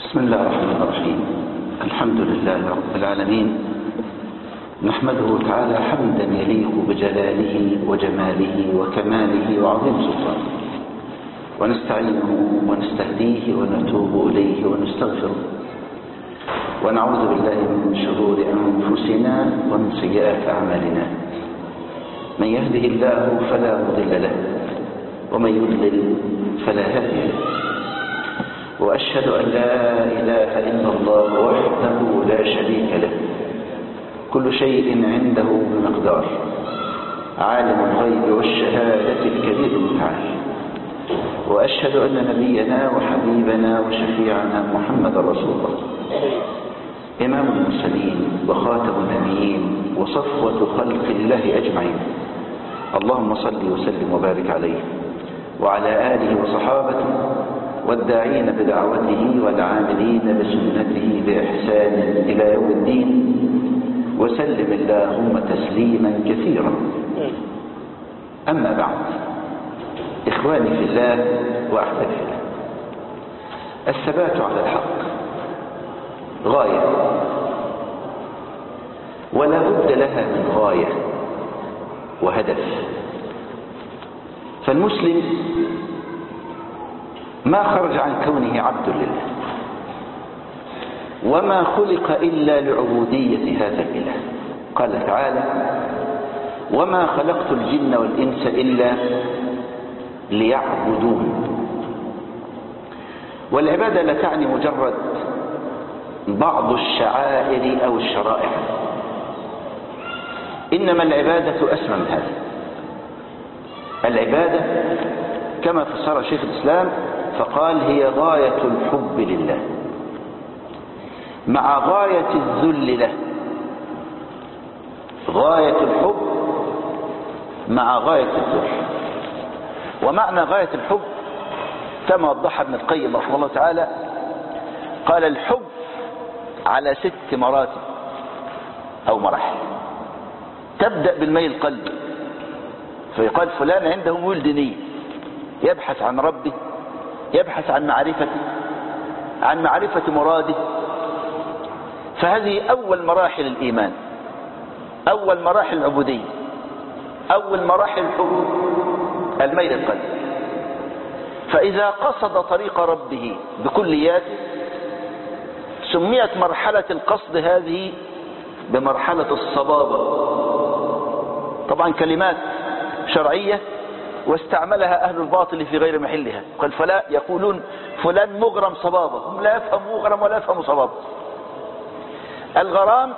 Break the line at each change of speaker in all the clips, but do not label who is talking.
بسم الله الرحمن الرحيم. الحمد لله رب العالمين، نحمده تعالى حمدا يليق بجلاله وجماله وكماله وعظيم سلطانه، ونستعينه ونستهديه ونتوب إليه ونستغفره، ونعوذ بالله من شرور أنفسنا ومن سيئات أعمالنا. من يهده الله فلا مضل له، ومن يضلل فلا هادي له، وأشهد أن لا إله إلا الله وحده لا شريك له، كل شيء عنده بمقدار، عالم الغيب والشهادة الكبير المتعال. وأشهد أن نبينا وحبيبنا وشفيعنا محمد رسول الله، إمام المرسلين وخاتم النبيين وصفوة خلق الله أجمعين. اللهم صل وسلم وبارك عليه وعلى آله وصحابته والداعين بدعوته والعاملين بسنته بإحسان إلى يوم الدين، وسلم اللهم تسليما كثيرا. أما بعد، إخواني في الله وأحبابي في الله، الثبات على الحق غاية، ولا بد لها من غاية وهدف. فالمسلم ما خرج عن كونه عبد لله، وما خلق إلا لعبودية هذا الإله. قال تعالى: وما خلقت الجن والإنس إلا ليعبدون. والعبادة لا تعني مجرد بعض الشعائر أو الشرائع، إنما العبادة أسمى من هذا. العبادة كما فسر شيخ الإسلام فقال: هي غاية الحب لله مع غاية الذل له. غاية الحب مع غاية الذل. ومعنى غاية الحب كما وضح ابن القيم رحمه الله تعالى، قال: الحب على 6 مراتب أو مراحل. تبدأ بالميل القلبي، فيقال فلان عنده ميول ديني، يبحث عن ربه، يبحث عن معرفته، عن معرفة مراده. فهذه أول مراحل الإيمان، أول مراحل العبودية، أول مراحل الحب، الميل القلبي. فإذا قصد طريق ربه بكلياته سميت مرحلة القصد هذه بمرحلة الصبابة. طبعا كلمات شرعية واستعملها أهل الباطل في غير محلها. قال فلا يقولون فلان مغرم صبابة، هم لا يفهم مغرم ولا يفهم صبابة. الغرام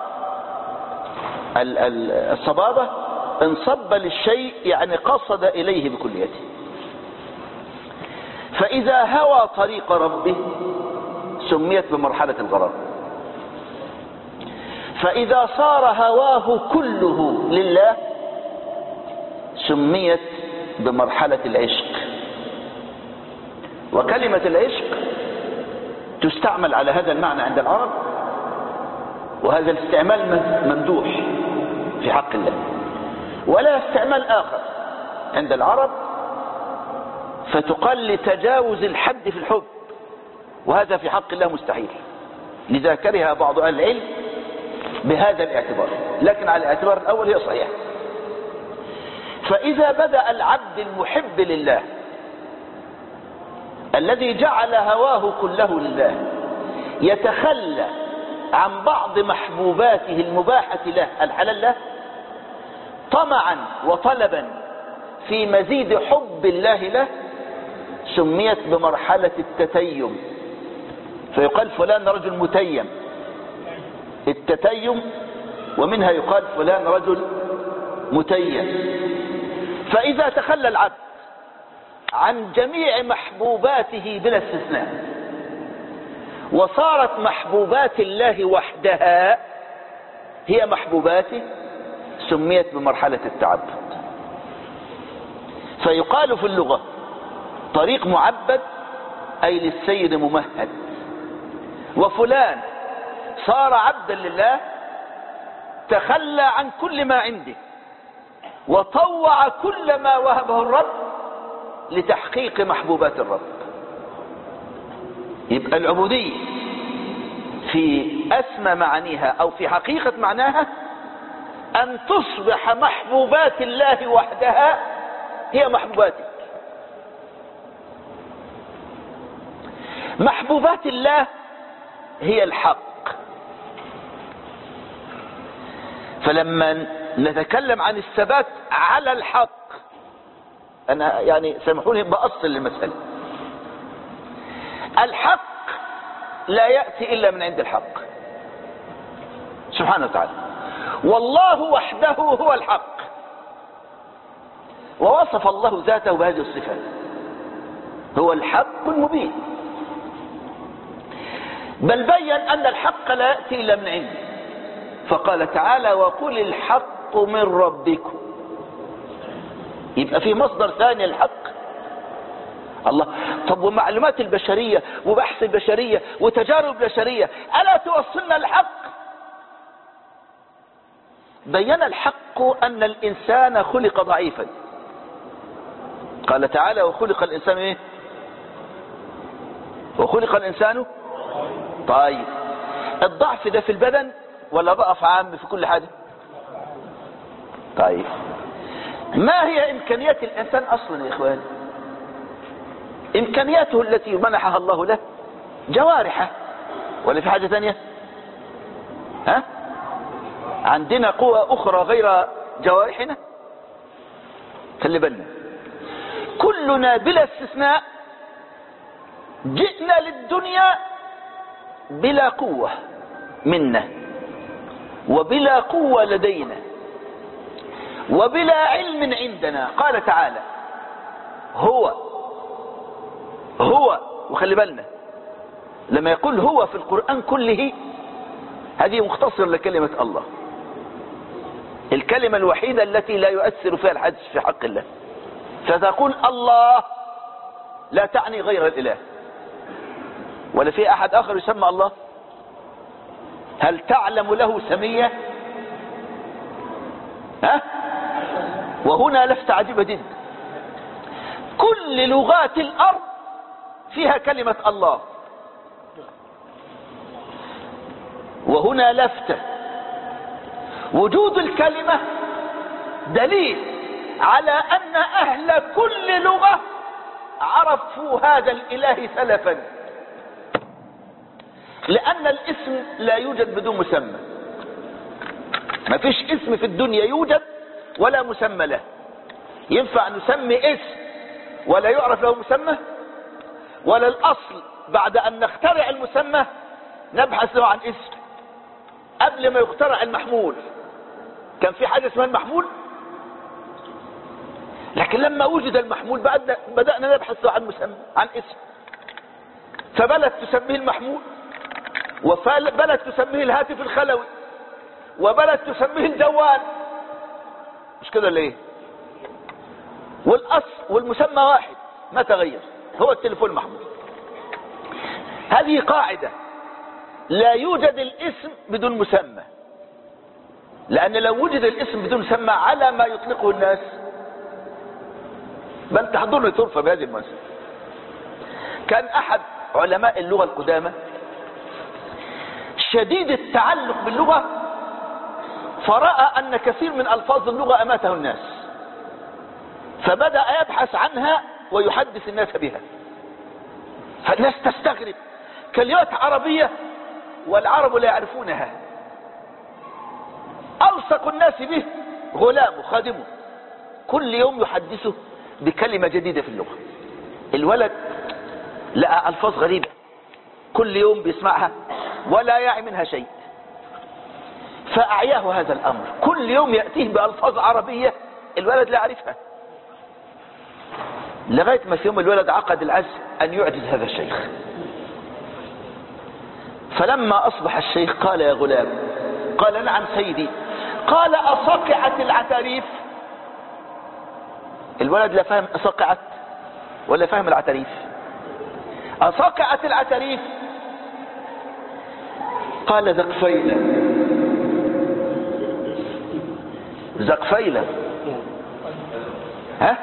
الصبابة انصب للشيء، يعني قصد إليه بكليته. فإذا هوى طريق ربه سميت بمرحلة الغرام. فإذا صار هواه كله لله سميت بمرحلة العشق. وكلمة العشق تستعمل على هذا المعنى عند العرب، وهذا الاستعمال ممدوح في حق الله، ولا استعمال آخر عند العرب فتقال لتجاوز الحد في الحب، وهذا في حق الله مستحيل. لذا كره بعض أهل العلم بهذا الاعتبار، لكن على الاعتبار الأول هي صحيحة. فإذا بدأ العبد المحب لله الذي جعل هواه كله لله يتخلى عن بعض محبوباته المباحة له الحلال له طمعا وطلبا في مزيد حب الله له سميت بمرحلة التتيم. فيقال فلان رجل متيم، التتيم، ومنها يقال فلان رجل متيم. فإذا تخلى العبد عن جميع محبوباته بلا استثناء وصارت محبوبات الله وحدها هي محبوباته سميت بمرحلة التعبد. فيقال في اللغة طريق معبد أي للسير ممهد. وفلان صار عبدا لله تخلى عن كل ما عنده وطوع كل ما وهبه الرب لتحقيق محبوبات الرب. يبقى العبودية في أسمى معانيها أو في حقيقة معناها أن تصبح محبوبات الله وحدها هي محبوباتك. محبوبات الله هي الحق. فلما نتكلم عن الثبات على الحق، أنا يعني سامحوني بأصل المسألة، الحق لا يأتي إلا من عند الحق سبحانه وتعالى، والله وحده هو الحق، ووصف الله ذاته بهذه الصفات، هو الحق المبين، بل بين أن الحق لا يأتي إلا من عنده، فقال تعالى وقل الحق من ربكم. يبقى في مصدر ثاني الحق الله. طب ومعلومات البشرية وبحث البشرية وتجارب البشرية ألا توصلنا الحق؟ بين الحق أن الإنسان خلق ضعيفا، قال تعالى وخلق الإنسان إيه؟ وخلق الإنسان طيب. الضعف ده في البدن ولا ضعف عام في كل حاجة؟ طيب ما هي إمكانيات الإنسان أصلا يا إخوان؟ إمكانياته التي منحها الله له جوارحه، ولا في حاجة ثانية؟ ها؟ عندنا قوة أخرى غير جوارحنا؟ خلي بالنا كلنا بلا استثناء جئنا للدنيا بلا قوة منا، وبلا قوة لدينا، وبلا علم عندنا. قال تعالى هو، وخلي بالنا لما يقول هو في القرآن كله هذه مختصر لكلمة الله، الكلمة الوحيدة التي لا يؤثر فيها الحدث في حق الله. فتقول الله لا تعني غير الإله، ولا في أحد آخر يسمى الله؟ هل تعلم له سمية؟ ها؟ وهنا لفتة عجيبة جدا، كل لغات الأرض فيها كلمة الله، وهنا لفتة وجود الكلمة دليل على أن أهل كل لغة عرفوا هذا الإله سلفا، لأن الاسم لا يوجد بدون مسمى. ما فيش اسم في الدنيا يوجد ولا مسمى له. ينفع نسمي اسم ولا يعرف له مسمى؟ ولا الأصل بعد أن نخترع المسمى نبحث له عن اسم؟ قبل ما يخترع المحمول كان في حاجة اسمها المحمول، لكن لما وجد المحمول بدأنا نبحث له عن مسمى، عن اسم. فبلد تسميه المحمول، وبلد تسميه الهاتف الخلوي، وبلد تسميه الجوال، مش كده ليه؟ والأصل والمسمى واحد ما تغير، هو التليفون المحمول. هذه قاعدة، لا يوجد الاسم بدون مسمى، لأن لو وجد الاسم بدون مسمى على ما يطلقه الناس بل تحضرني طرفة بهذه المناسبة. كان أحد علماء اللغة القدامى شديد التعلق باللغة، فرأى أن كثير من ألفاظ اللغة أماته الناس، فبدأ يبحث عنها ويحدث الناس بها. فالناس تستغرب كلمات عربية والعرب لا يعرفونها. ألصق الناس به غلامه خادمه، كل يوم يحدثه بكلمة جديدة في اللغة. الولد لقى ألفاظ غريبة كل يوم بيسمعها ولا يعي منها شيء، فأعياه هذا الأمر، كل يوم يأتيه بألفاظ عربية الولد لا يعرفها، لغاية ما في يوم الولد عقد العزم أن يعجز هذا الشيخ. فلما أصبح الشيخ قال يا غلام، قال نعم سيدي، قال أصقعت العتاريف؟ الولد لا فهم أصقعت ولا فهم العتاريف. أصقعت العتاريف؟ قال زقفيلة. زقفيلة، ها؟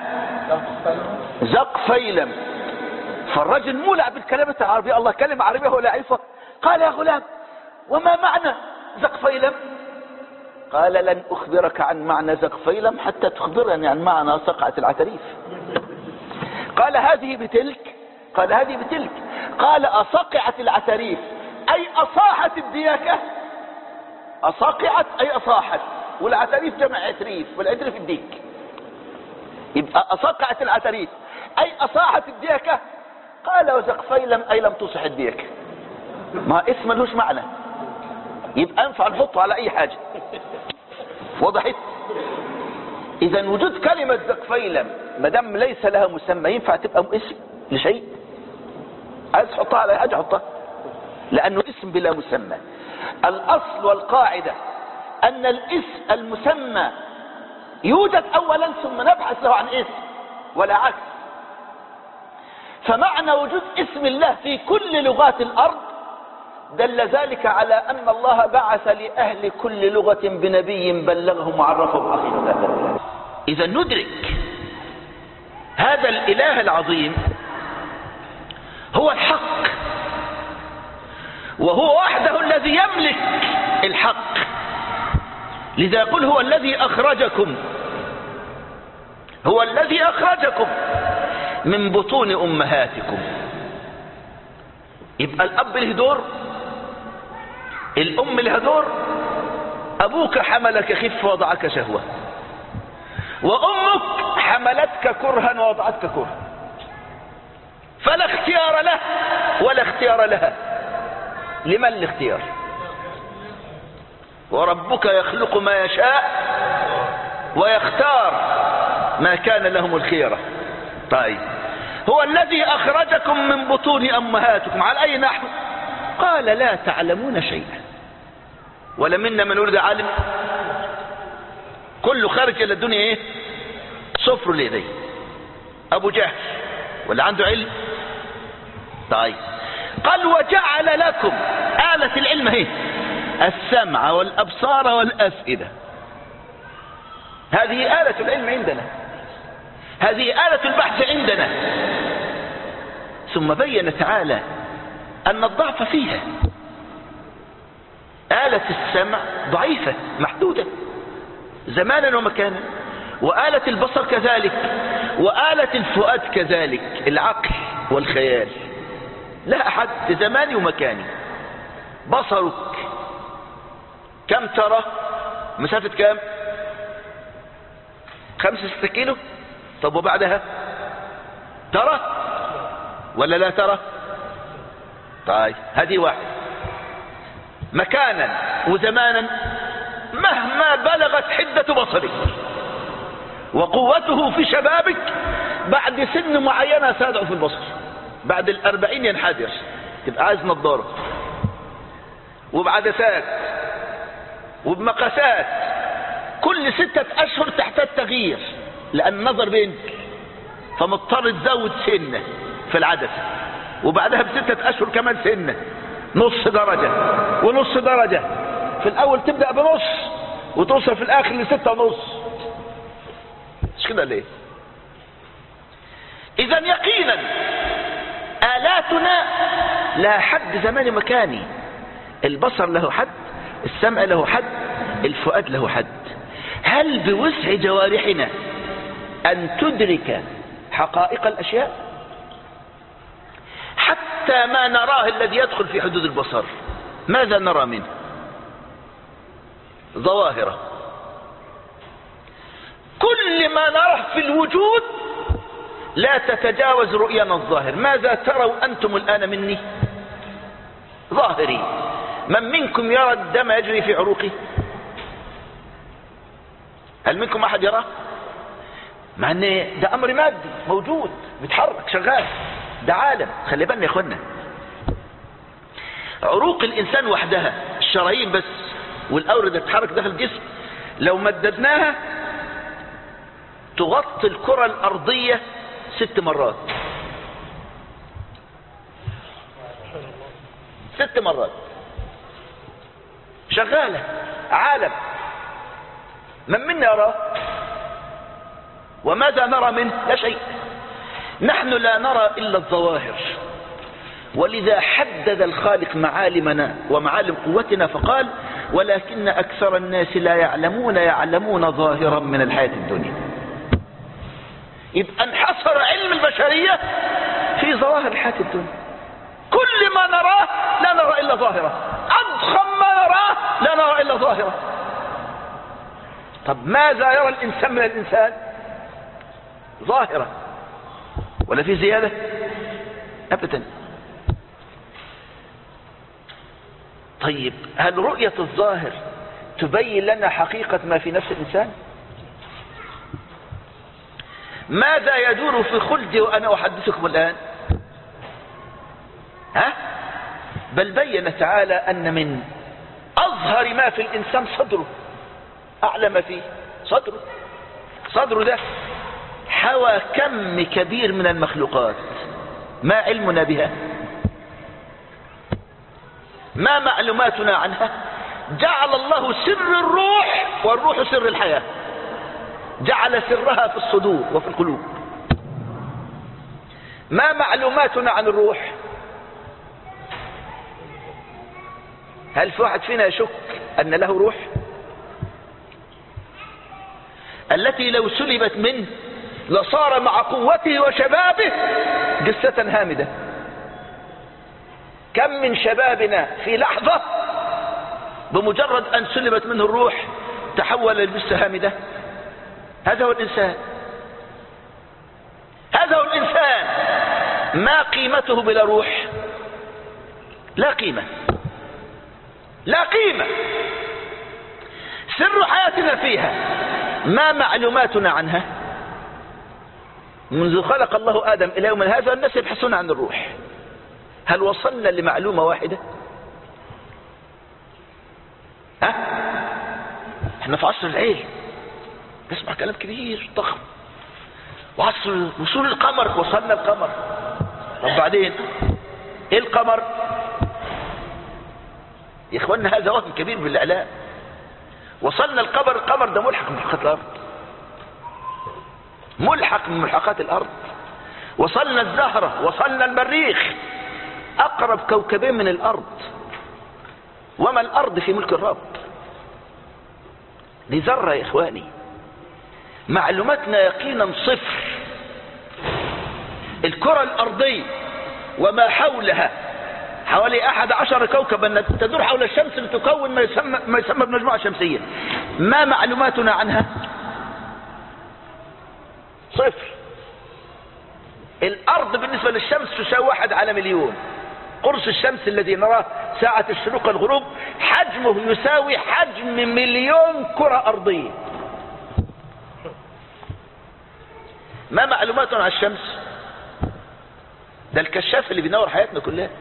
زقفيلم. فالرجل مولع بالكلمة العربية، الله كلمة عربية ولا يعرفها. قال يا غلام وما معنى زقفيلم؟ قال لن أخبرك عن معنى زقفيلم حتى تخبرني عن معنى صقعة العتريف. قال هذه بتلك، قال هذه بتلك. قال أصقعت العتريف أي أصاحت الديكة، أصقعت أي أصاحت، والعتريف جمع عتريف، والعتريف الديك، يبقى أصقعت العتريف أي أصاحت الديكة. قال وزقفيلم أي لم تصح الديكة. ما اسم ملوش معنى، يبقى أنفع نحطه على أي حاجة. وضحت؟ إذا وجود كلمة زقفيلم مدام ليس لها مسمى ينفع تبقى اسم لشيء؟ عايز تحطها على أي حاجة حطها، لأنه اسم بلا مسمى. الأصل والقاعدة أن الاسم المسمى يوجد أولا ثم نبحث له عن اسم، ولا عكس. فمعنى وجود اسم الله في كل لغات الأرض دل ذلك على أن الله بعث لأهل كل لغة بنبي بلغهم وعرفهم حقيقة. إذا ندرك هذا الإله العظيم هو الحق، وهو وحده الذي يملك الحق. لذا يقول هو الذي أخرجكم، هو الذي أخرجكم من بطون أمهاتكم. يبقى الأب له دور، الأم لها دور. أبوك حملك خف ووضعك شهوة، وأمك حملتك كرها ووضعتك كرها، فلا اختيار له ولا اختيار لها. لمن الاختيار؟ وربك يخلق ما يشاء ويختار ما كان لهم الخيرة. طيب هو الذي أخرجكم من بطون أمهاتكم على أي نحو؟ قال لا تعلمون شيئا، ولا منا من ولد عالم، كله خارج إلى الدنيا إيه؟ صفر ليديه. أبو جهل ولا عنده علم؟ طيب قال وجعل لكم آلة العلم هي السمع والأبصار والأفئدة. هذه آلة العلم عندنا، هذه آلة البحث عندنا. ثم بين تعالى أن الضعف فيها. آلة السمع ضعيفة محدودة زمانا ومكانا، وآلة البصر كذلك، وآلة الفؤاد كذلك، العقل والخيال لا أحد زماني ومكاني. بصرك كم ترى؟ مسافة كم؟ 5-6 كيلو. طب وبعدها ترى ولا لا ترى؟ طيب هذه واحد. مكانا وزمانا مهما بلغت حدة بصرك وقوته في شبابك، بعد سن معينة سيضعف البصر، بعد 40 ينحدر، تبقى عايز نظارة وبعدسات وبمقاسات. كل 6 أشهر تحتاج تغيير لأن النظر بينك، فمضطر تزود سنة في العدسة، وبعدها ب6 أشهر كمان سنة، نص درجة ونص درجة. في الأول تبدأ بنص وتوصل في الآخر ل6.5. مش كده ليه؟ إذن يقينا آلاتنا لها حد زماني مكاني. البصر له حد، السمع له حد، الفؤاد له حد. هل بوسع جوارحنا أن تدرك حقائق الأشياء؟ حتى ما نراه الذي يدخل في حدود البصر ماذا نرى منه؟ ظواهره. كل ما نراه في الوجود لا تتجاوز رؤيانا الظاهر. ماذا تروا أنتم الآن مني؟ ظاهري. من منكم يرى الدم يجري في عروقه؟ هل منكم أحد يراه؟ مع ان ده أمر مادي موجود بيتحرك شغال، ده عالم. خلي بالنا يا اخوانا، عروق الإنسان وحدها، الشرايين بس والأوردة تتحرك داخل الجسم، لو مددناها تغطي الكرة الأرضية 6 مرات. 6 مرات شغالة، عالم. من منا يراه؟ وماذا نرى منه؟ لا شيء. نحن لا نرى إلا الظواهر، ولذا حدد الخالق معالمنا ومعالم قوتنا فقال ولكن أكثر الناس لا يعلمون ظاهرا من الحياة الدنيا. يبقى انحصر علم البشرية في ظواهر الحياة الدنيا. كل ما نراه لا نرى إلا ظاهرة، أضخم ما نراه لا نرى إلا ظاهرة. طب ماذا يرى الإنسان من الإنسان؟ ظاهرة، ولا في زيادة؟ أبدا. طيب هل رؤية الظاهر تبين لنا حقيقة ما في نفس الإنسان؟ ماذا يدور في خلدي وأنا أحدثكم الآن؟ بل بين تعالى أن من أظهر ما في الإنسان صدره، أعلى ما فيه صدره ده حوى كم كبير من المخلوقات، ما علمنا بها؟ ما معلوماتنا عنها؟ جعل الله سر الروح، والروح سر الحياة، جعل سرها في الصدور وفي القلوب. ما معلوماتنا عن الروح؟ هل في واحد فينا يشك أن له روح التي لو سلبت منه لصار مع قوته وشبابه جثة هامدة؟ كم من شبابنا في لحظة بمجرد أن سلبت منه الروح تحول لجثة هامدة. هذا هو الإنسان، هذا هو الإنسان. ما قيمته بلا روح؟ لا قيمة، لا قيمة. سر حياتنا فيها. ما معلوماتنا عنها؟ منذ خلق الله آدم إلى يوم هذا الناس يبحثون عن الروح. هل وصلنا لمعلومة واحدة؟ احنا في عصر العلم نسمع كلام كبير ضخم، وعصر وصول القمر، وصلنا القمر. طب بعدين ايه القمر يا اخوانا؟ هذا وهم كبير بالاعلام. وصلنا القمر، القمر ده ملحق من ملحقات الارض، ملحق من ملحقات الارض. وصلنا الزهرة، وصلنا المريخ، اقرب كوكبين من الارض. وما الارض في ملك الرب، دي ذرة يا اخواني. معلوماتنا يقينا صفر. الكرة الارضية وما حولها حوالي 11 كوكبا تدور حول الشمس لتكون ما يسمى بمجموعة شمسية. ما معلوماتنا عنها؟ صفر. الارض بالنسبة للشمس تساوي 1 على مليون. قرص الشمس الذي نراه ساعة الشروق والغروب حجمه يساوي حجم 1,000,000 كرة ارضية. ما معلوماتنا عن الشمس؟ ده الكشاف اللي بينور حياتنا كلها،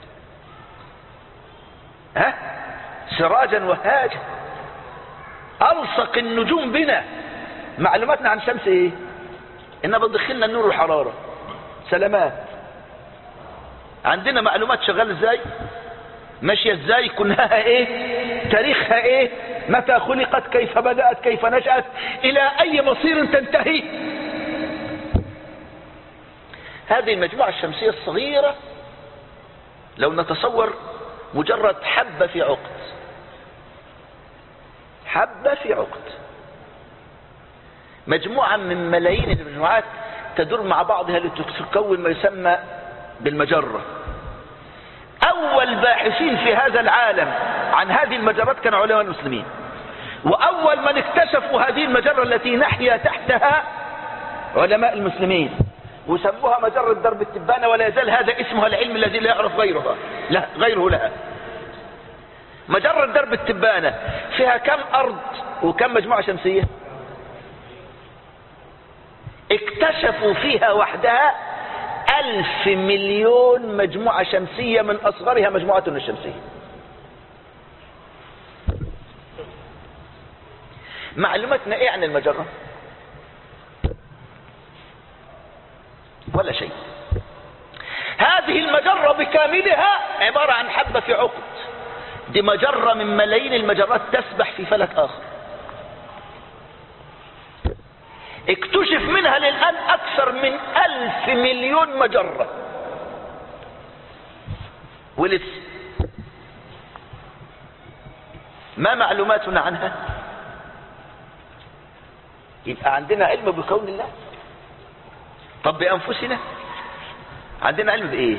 سراجا وهاجا، ألصق النجوم بنا. معلوماتنا عن الشمس ايه؟ انها بتدخلنا النور والحرارة. سلامات. عندنا معلومات شغالة ازاي، ماشية ازاي، كنهاها ايه، تاريخها ايه، متى خلقت، كيف بدأت، كيف نشأت، الى اي مصير تنتهي. هذه المجموعة الشمسية الصغيرة لو نتصور مجرد حبة في عقد، حبة في عقد، مجموعة من ملايين المجموعات تدور مع بعضها لتكون ما يسمى بالمجرة. أول باحثين في هذا العالم عن هذه المجرات كانوا علماء المسلمين، وأول من اكتشفوا هذه المجرة التي نحيا تحتها علماء المسلمين، وسموها مجرة درب التبانة، ولا يزال هذا اسمها العلم الذي لا يعرف غيره لها. مجرة درب التبانة فيها كم أرض وكم مجموعة شمسية؟ اكتشفوا فيها وحدها 1,000 مليون مجموعة شمسية، من أصغرها مجموعتنا الشمسية. معلوماتنا ايه عن المجرة؟ ولا شيء. هذه المجرة بكاملها عبارة عن حبة في عقد. دي مجرة من ملايين المجرات تسبح في فلك آخر. اكتشف منها للآن أكثر من 1,000 مليون مجرة. ولسه ما معلوماتنا عنها؟ يبقى عندنا علم بكون الله. طب بأنفسنا عندنا علم بإيه؟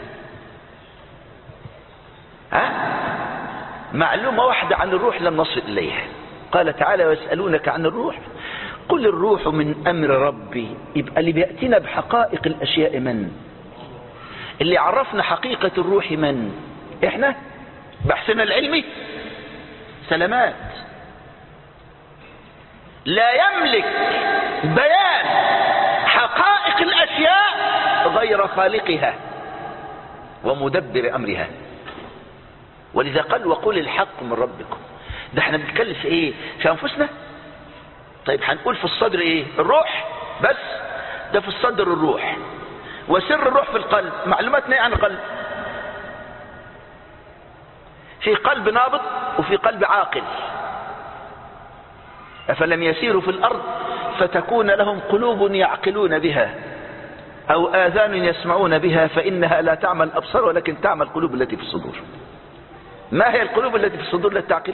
معلومة واحدة عن الروح لم نصل إليها. قال تعالى ويسألونك عن الروح قل الروح من أمر ربي. يبقى اللي بيأتينا بحقائق الأشياء من؟ اللي عرفنا حقيقة الروح من؟ إحنا بحثنا العلمي سلامات. لا يملك بيان حقائق الأشياء غير خالقها ومدبر أمرها. ولذا قال وقل الحق من ربكم. ده احنا بنتكلم في ايه؟ في أنفسنا. طيب هنقول في الصدر ايه؟ الروح بس. ده في الصدر الروح، وسر الروح في القلب. معلوماتنا ايه عن القلب؟ في قلب نابض وفي قلب عاقل. أفلم يسيروا في الأرض فتكون لهم قلوب يعقلون بها أو آذان يسمعون بها فإنها لا تعمى الأبصار ولكن تعمى القلوب التي في الصدور. ما هي القلوب التي في الصدور التي تعقل؟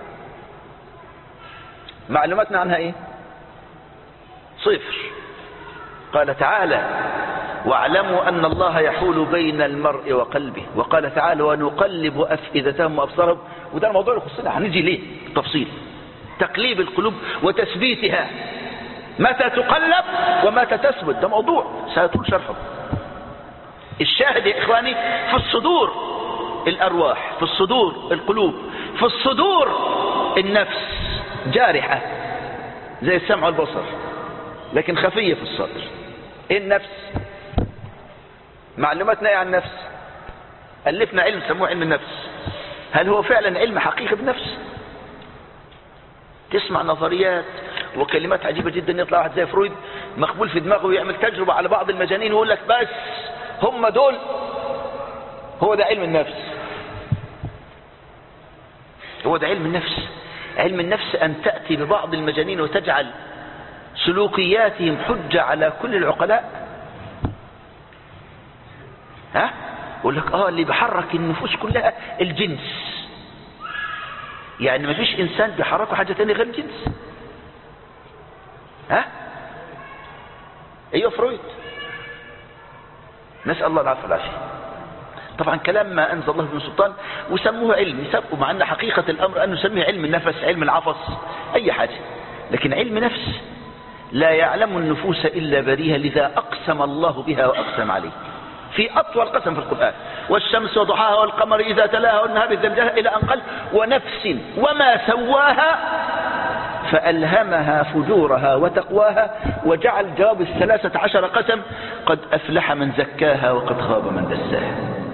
معلوماتنا عنها ايه؟ صفر. قال تعالى واعلموا أن الله يحول بين المرء وقلبه. وقال تعالى ونقلب أفئدتهم وأبصارهم. وده الموضوع اللي خصنا هنيجي ليه تفصيل. تقليب القلوب وتثبيتها، متى تقلب ومتى تثبت، ده موضوع سيطول شرحه. الشاهد يا إخواني في الصدور الأرواح، في الصدور القلوب، في الصدور النفس جارحة زي السمع والبصر لكن خفية في الصدر. ايه النفس؟ معلوماتنا ايه عن النفس؟ ألفنا علم سموه علم النفس. هل هو فعلا علم حقيقي بالنفس؟ تسمع نظريات وكلمات عجيبة جدا. يطلع واحد زي فرويد مقبول في دماغه ويعمل تجربة على بعض المجانين ويقول لك بس هم دول، هو ده علم النفس. هو ده علم النفس. علم النفس أن تأتي ببعض المجانين وتجعل سلوكياتهم حجة على كل العقلاء. يقول لك اللي بيحرك النفوس كلها الجنس. يعني ما فيش إنسان بيحركه حاجة تانية غير الجنس. ايوه فرويد. نسأل الله العافية والعافية. طبعا كلام ما أنزل الله من سلطان وسموه علم، يسبقوا مع أن حقيقة الأمر أن نسميه علم النفس، علم العفص، أي حاجة. لكن علم نفس لا يعلم النفوس إلا بريها، لذا أقسم الله بها وأقسم عليه في أطول قسم في القرآن. والشمس وضحاها والقمر إذا تلاها والنهار إذا جلاها إلى أن قال ونفس وما سواها فألهمها فجورها وتقواها. وجعل جواب 13 قسم قد أفلح من زكاها وقد خاب من دساها.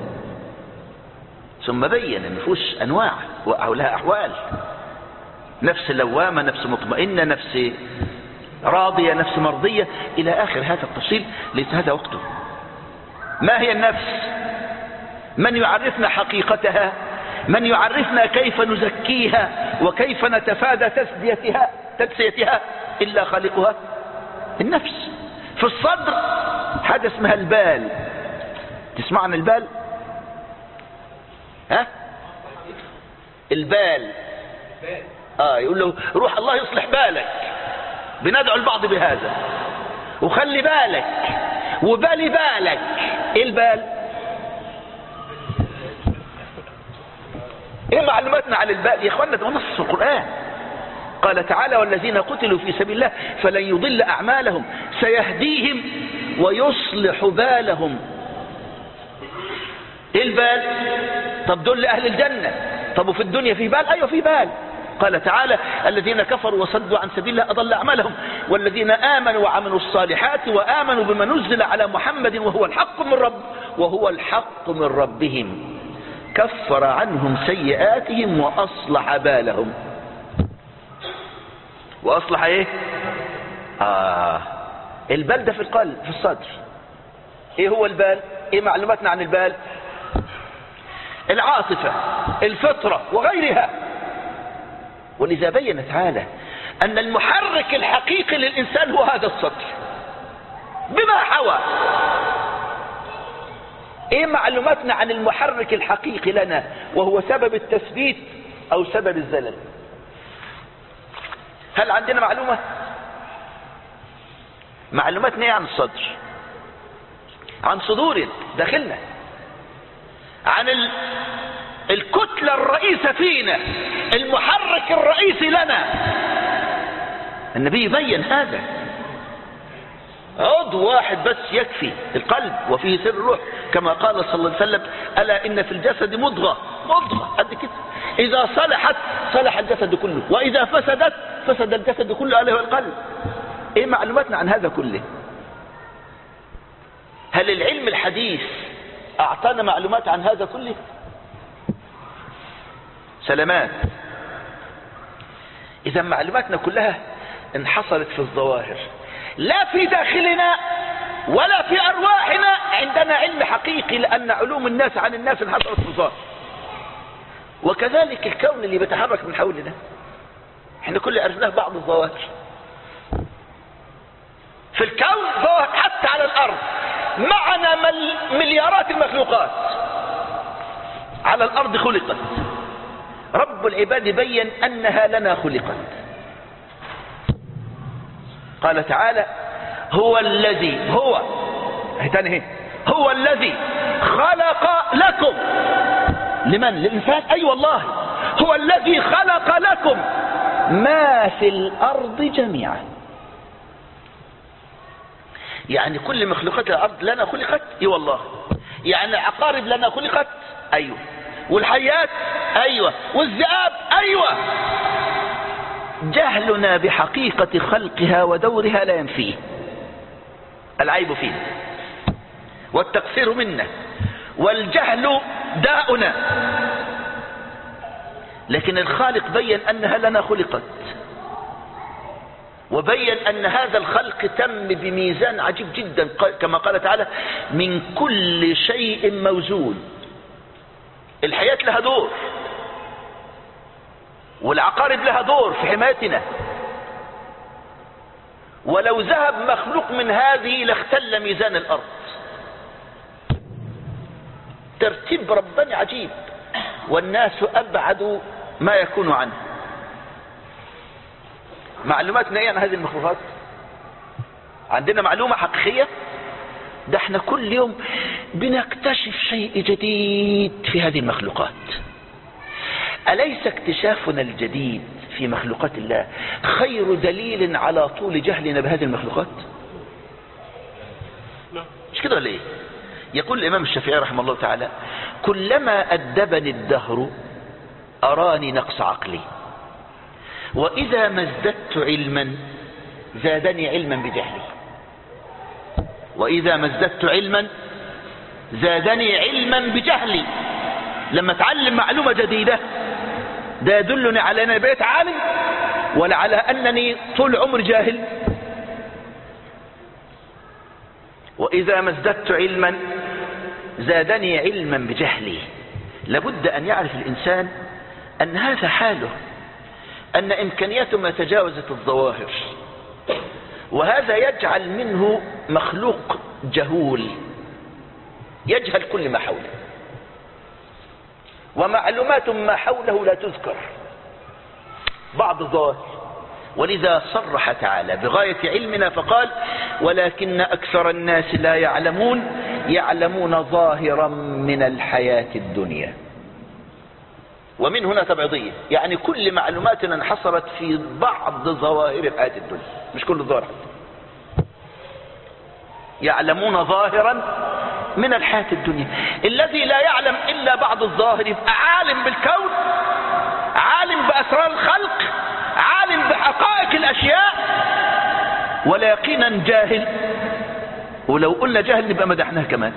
ثم بين النفوس أنواع ولها أحوال. نفس لوامة، نفس مطمئنة، نفس راضية، نفس مرضية، إلى آخر هذا التفصيل ليس هذا وقته. ما هي النفس؟ من يعرفنا حقيقتها؟ من يعرفنا كيف نزكيها وكيف نتفادى تدسيتها إلا خالقها؟ النفس. في الصدر حاجة اسمها البال. تسمع عن البال؟ البال يقول له روح الله يصلح بالك. بندعو البعض بهذا. وخلي بالك وبالي بالك. ايه البال؟ ايه معلوماتنا عن البال يا اخوانا؟ ده نص في القرآن. قال تعالى والذين قتلوا في سبيل الله فلن يضل أعمالهم سيهديهم ويصلح بالهم. ايه البال؟ طب دول لأهل الجنة. طب وفي الدنيا في بال؟ ايوه في بال. قال تعالى الذين كفروا وصدوا عن سبيل الله أضل أعمالهم والذين آمنوا وعملوا الصالحات وآمنوا بما نزل على محمد وهو الحق من ربهم كفر عنهم سيئاتهم وأصلح بالهم. وأصلح ايه؟ البال ده في القلب، في الصدر. ايه هو البال؟ ايه معلوماتنا عن البال؟ العاطفة، الفطرة وغيرها. ولذا بين تعالى أن المحرك الحقيقي للإنسان هو هذا الصدر بما حوى. ايه معلوماتنا عن المحرك الحقيقي لنا وهو سبب التثبيت او سبب الزلل؟ هل عندنا معلومة؟ معلوماتنا ايه عن الصدر، عن صدور داخلنا، عن الكتلة الرئيسة فينا، المحرك الرئيسي لنا. النبي يبين هذا. عضو واحد بس يكفي، القلب وفيه سر الروح، كما قال صلى الله عليه وسلم: ألا إن في الجسد مضغة قد كده، إذا صلحت صلح الجسد كله، وإذا فسدت فسد الجسد كله، ألا هو القلب. إيه معلوماتنا عن هذا كله؟ هل العلم الحديث أعطانا معلومات عن هذا كله؟ سلامات. إذا معلوماتنا كلها انحصرت في الظواهر، لا في داخلنا ولا في أرواحنا عندنا علم حقيقي، لأن علوم الناس عن الناس انحصرت في الظاهر. وكذلك الكون اللي بيتحرك من حولنا، احنا كل عرفناه بعض الظواهر في الكون، ظواهر حتى على الأرض. معنا مليارات المخلوقات على الأرض خلقت، رب العباد بين أنها لنا خلقت. قال تعالى: هو الذي هو الذي خلق لكم. لمن؟ للإنسان. أي والله، هو الذي خلق لكم ما في الأرض جميعا. يعني كل مخلوقات الأرض لنا خلقت. اي والله. يعني العقارب لنا خلقت. أيوة. والحيات. أيوة. والذئاب. أيوة. جهلنا بحقيقة خلقها ودورها لا ينفيه، العيب فينا والتقصير منا، والجهل داؤنا. لكن الخالق بين أنها لنا خلقت، وبين أن هذا الخلق تم بميزان عجيب جدا، كما قال تعالى: من كل شيء موزون. الحياة لها دور، والعقارب لها دور في حمايتنا، ولو ذهب مخلوق من هذه لاختل ميزان الأرض. ترتيب رباني عجيب، والناس أبعد ما يكون عنه. معلوماتنا ايه عن هذه المخلوقات؟ عندنا معلومة حقيقية؟ ده احنا كل يوم بنكتشف شيء جديد في هذه المخلوقات. أليس اكتشافنا الجديد في مخلوقات الله خير دليل على طول جهلنا بهذه المخلوقات؟ مش كده ولا ايه؟ يقول الإمام الشافعي رحمه الله تعالى: كلما أدبني الدهر أراني نقص عقلي، وإذا ما ازددت علما زادني علما بجهلي. وإذا ما ازددت علما زادني علما بجهلي. لما اتعلم معلومة جديدة ده يدلني على أنني بقيت عالم، ولا على أنني طول عمر جاهل. وإذا ما ازددت علما زادني علما بجهلي. لابد أن يعرف الإنسان أن هذا حاله، أن إمكانياته ما تجاوزت الظواهر، وهذا يجعل منه مخلوق جهول يجهل كل ما حوله، ومعلومات ما حوله لا تذكر، بعض الظواهر. ولذا صرح تعالى بغاية علمنا فقال: ولكن أكثر الناس لا يعلمون ظاهرا من الحياة الدنيا. ومن هنا تبعضية، يعني كل معلوماتنا انحصرت في بعض ظواهر الحياة الدنيا، مش كل الظواهر. يعلمون ظاهرا من الحياة الدنيا. الذي لا يعلم إلا بعض الظاهر يبقى عالم بالكون، عالم بأسرار الخلق، عالم بحقائق الأشياء، ولا يقينا جاهل. ولو قلنا جاهل نبقى مدحناه كمان.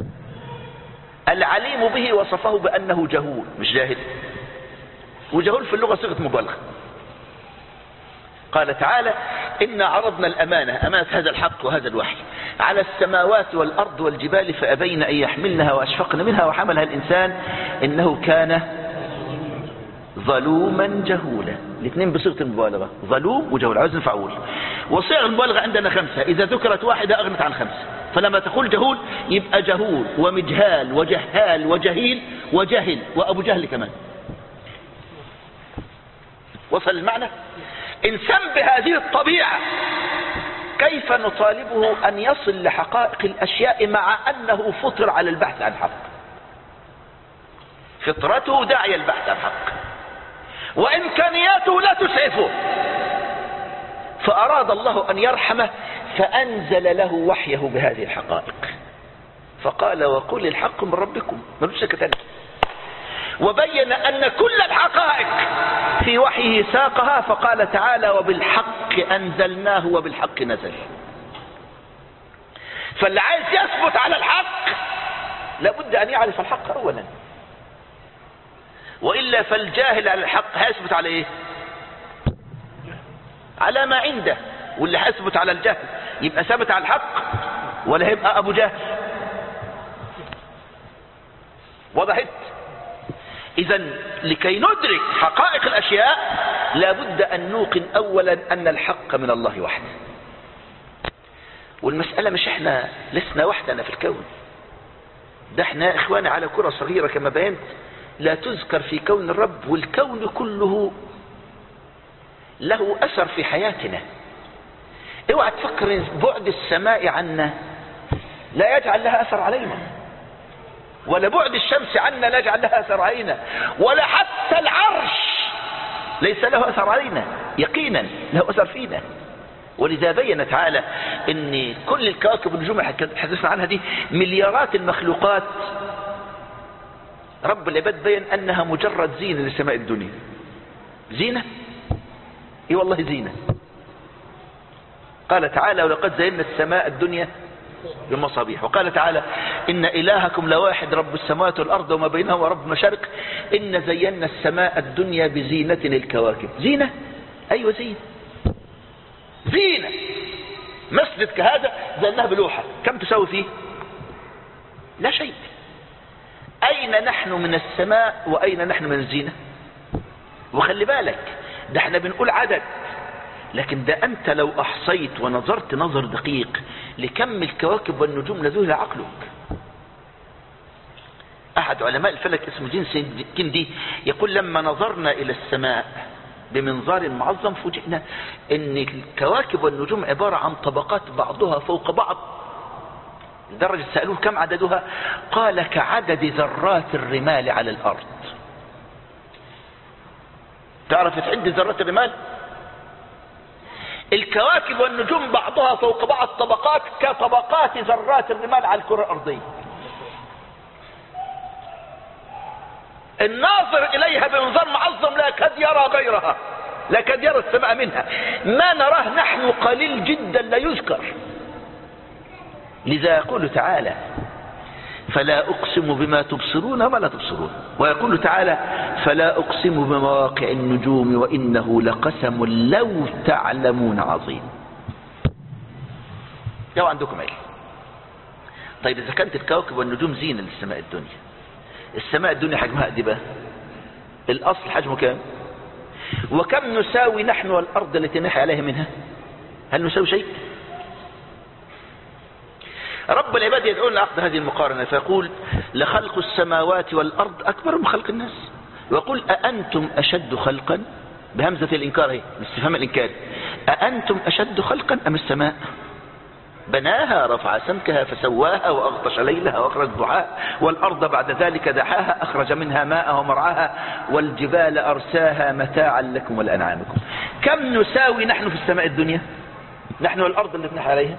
العليم به وصفه بأنه جهول، مش جاهل. وجهول في اللغة صيغة مبالغة. قال تعالى: إنا عرضنا الأمانة، أمانة هذا الحق وهذا الوحي، على السماوات والأرض والجبال فأبين أن يحملنها وأشفقن منها وحملها الإنسان إنه كان ظلوما جهولا. الاثنين بصيغة المبالغة، ظلوم وجهول، عاوزين فعول. وصيغ المبالغة عندنا 5، إذا ذكرت واحدة أغنت عن 5. فلما تقول جهول يبقى جهول ومجهال وجهال وجهيل وجهل وأبو جهل كمان. وصل المعنى؟ إنسان بهذه الطبيعة كيف نطالبه أن يصل لحقائق الأشياء مع أنه فطر على البحث عن حق؟ فطرته داعية البحث عن حق، وإمكانياته لا تسعفه، فأراد الله أن يرحمه فأنزل له وحيه بهذه الحقائق، فقال وقل الحق من ربكم، ملوش سكة تانية. وبين أن كل الحقائق في وحيه ساقها، فقال تعالى وبالحق أنزلناه وبالحق نزل. فاللي عايز يثبت على الحق لابد أن يعرف الحق أولا، وإلا فالجاهل على الحق هيثبت على إيه؟ على ما عنده. واللي هيثبت على الجهل يبقى ثابت على الحق ولا هيبقى أبو جهل؟ وضحت؟ إذن لكي ندرك حقائق الأشياء لابد أن نوقن أولا أن الحق من الله وحده. والمسألة مش احنا لسنا وحدنا في الكون، ده احنا اخوانا على كرة صغيرة كما بينت لا تذكر في كون الرب، والكون كله له أثر في حياتنا. اوعى تفكر بعد السماء عنا لا يجعل لها أثر علينا، ولا بعد الشمس عنا لا يجعل لها أثر علينا، ولا حتى العرش ليس له أثر علينا، يقينا له أثر فينا. ولذا بين تعالى ان كل الكواكب والنجوم اللي حدثنا عنها دي مليارات المخلوقات، رب العباد بين انها مجرد زينة لسماء الدنيا. زينة؟ اي والله زينة. قال تعالى ولقد زينا السماء الدنيا بمصابيح. وقال تعالى إن إلهكم لواحد رب السماوات والأرض وما بينهما ورب المشارق إن زينا السماء الدنيا بزينة الكواكب. زينة؟ أيوة زينة، زينة. مسجد كهذا زيناه بلوحة، كم تساوي فيه؟ لا شيء. أين نحن من السماء وأين نحن من الزينة؟ وخلي بالك ده احنا بنقول عدد، لكن ده أنت لو أحصيت ونظرت نظر دقيق لكم الكواكب والنجوم لذهل عقلك. أحد علماء الفلك اسمه جينس كندي يقول لما نظرنا إلى السماء بمنظار معظم فوجئنا أن الكواكب والنجوم عبارة عن طبقات بعضها فوق بعض، لدرجة سألوه كم عددها؟ قال كعدد ذرات الرمال على الأرض. تعرف تعد ذرات الرمال؟ الكواكب والنجوم بعضها فوق بعض طبقات كطبقات ذرات الرمال على الكرة الأرضية. الناظر إليها بمنظار معظم لا يكاد يرى غيرها، لا يكاد يرى السماء منها، ما نراه نحن قليل جدا لا يذكر. لذا يقول تعالى فلا أقسم بما تبصرون وما لا تبصرون، ويقول تعالى فلا أقسم بمواقع النجوم وإنه لقسم لو تعلمون عظيم. لو عندكم علم. طيب إذا كانت الكواكب والنجوم زينة للسماء الدنيا، السماء الدنيا حجمها قد ايه؟ الأصل حجمه كام؟ وكم نساوي نحن والأرض التي نحيا عليها منها؟ هل نساوي شيء؟ رب العباد يدعون لعقد هذه المقارنة فيقول لخلق السماوات والأرض أكبر من خلق الناس، ويقول أأنتم أشد خلقا، بهمزة الإنكار هي باستفهام الإنكار، أأنتم أشد خلقا أم السماء؟ بناها رفع سمكها فسواها وأغطش ليلها وأخرج ضحاها والأرض بعد ذلك دحاها أخرج منها ماءها ومرعاها والجبال أرساها متاعا لكم ولأنعامكم. كم نساوي نحن في السماء الدنيا؟ نحن والأرض التي نحن عليها.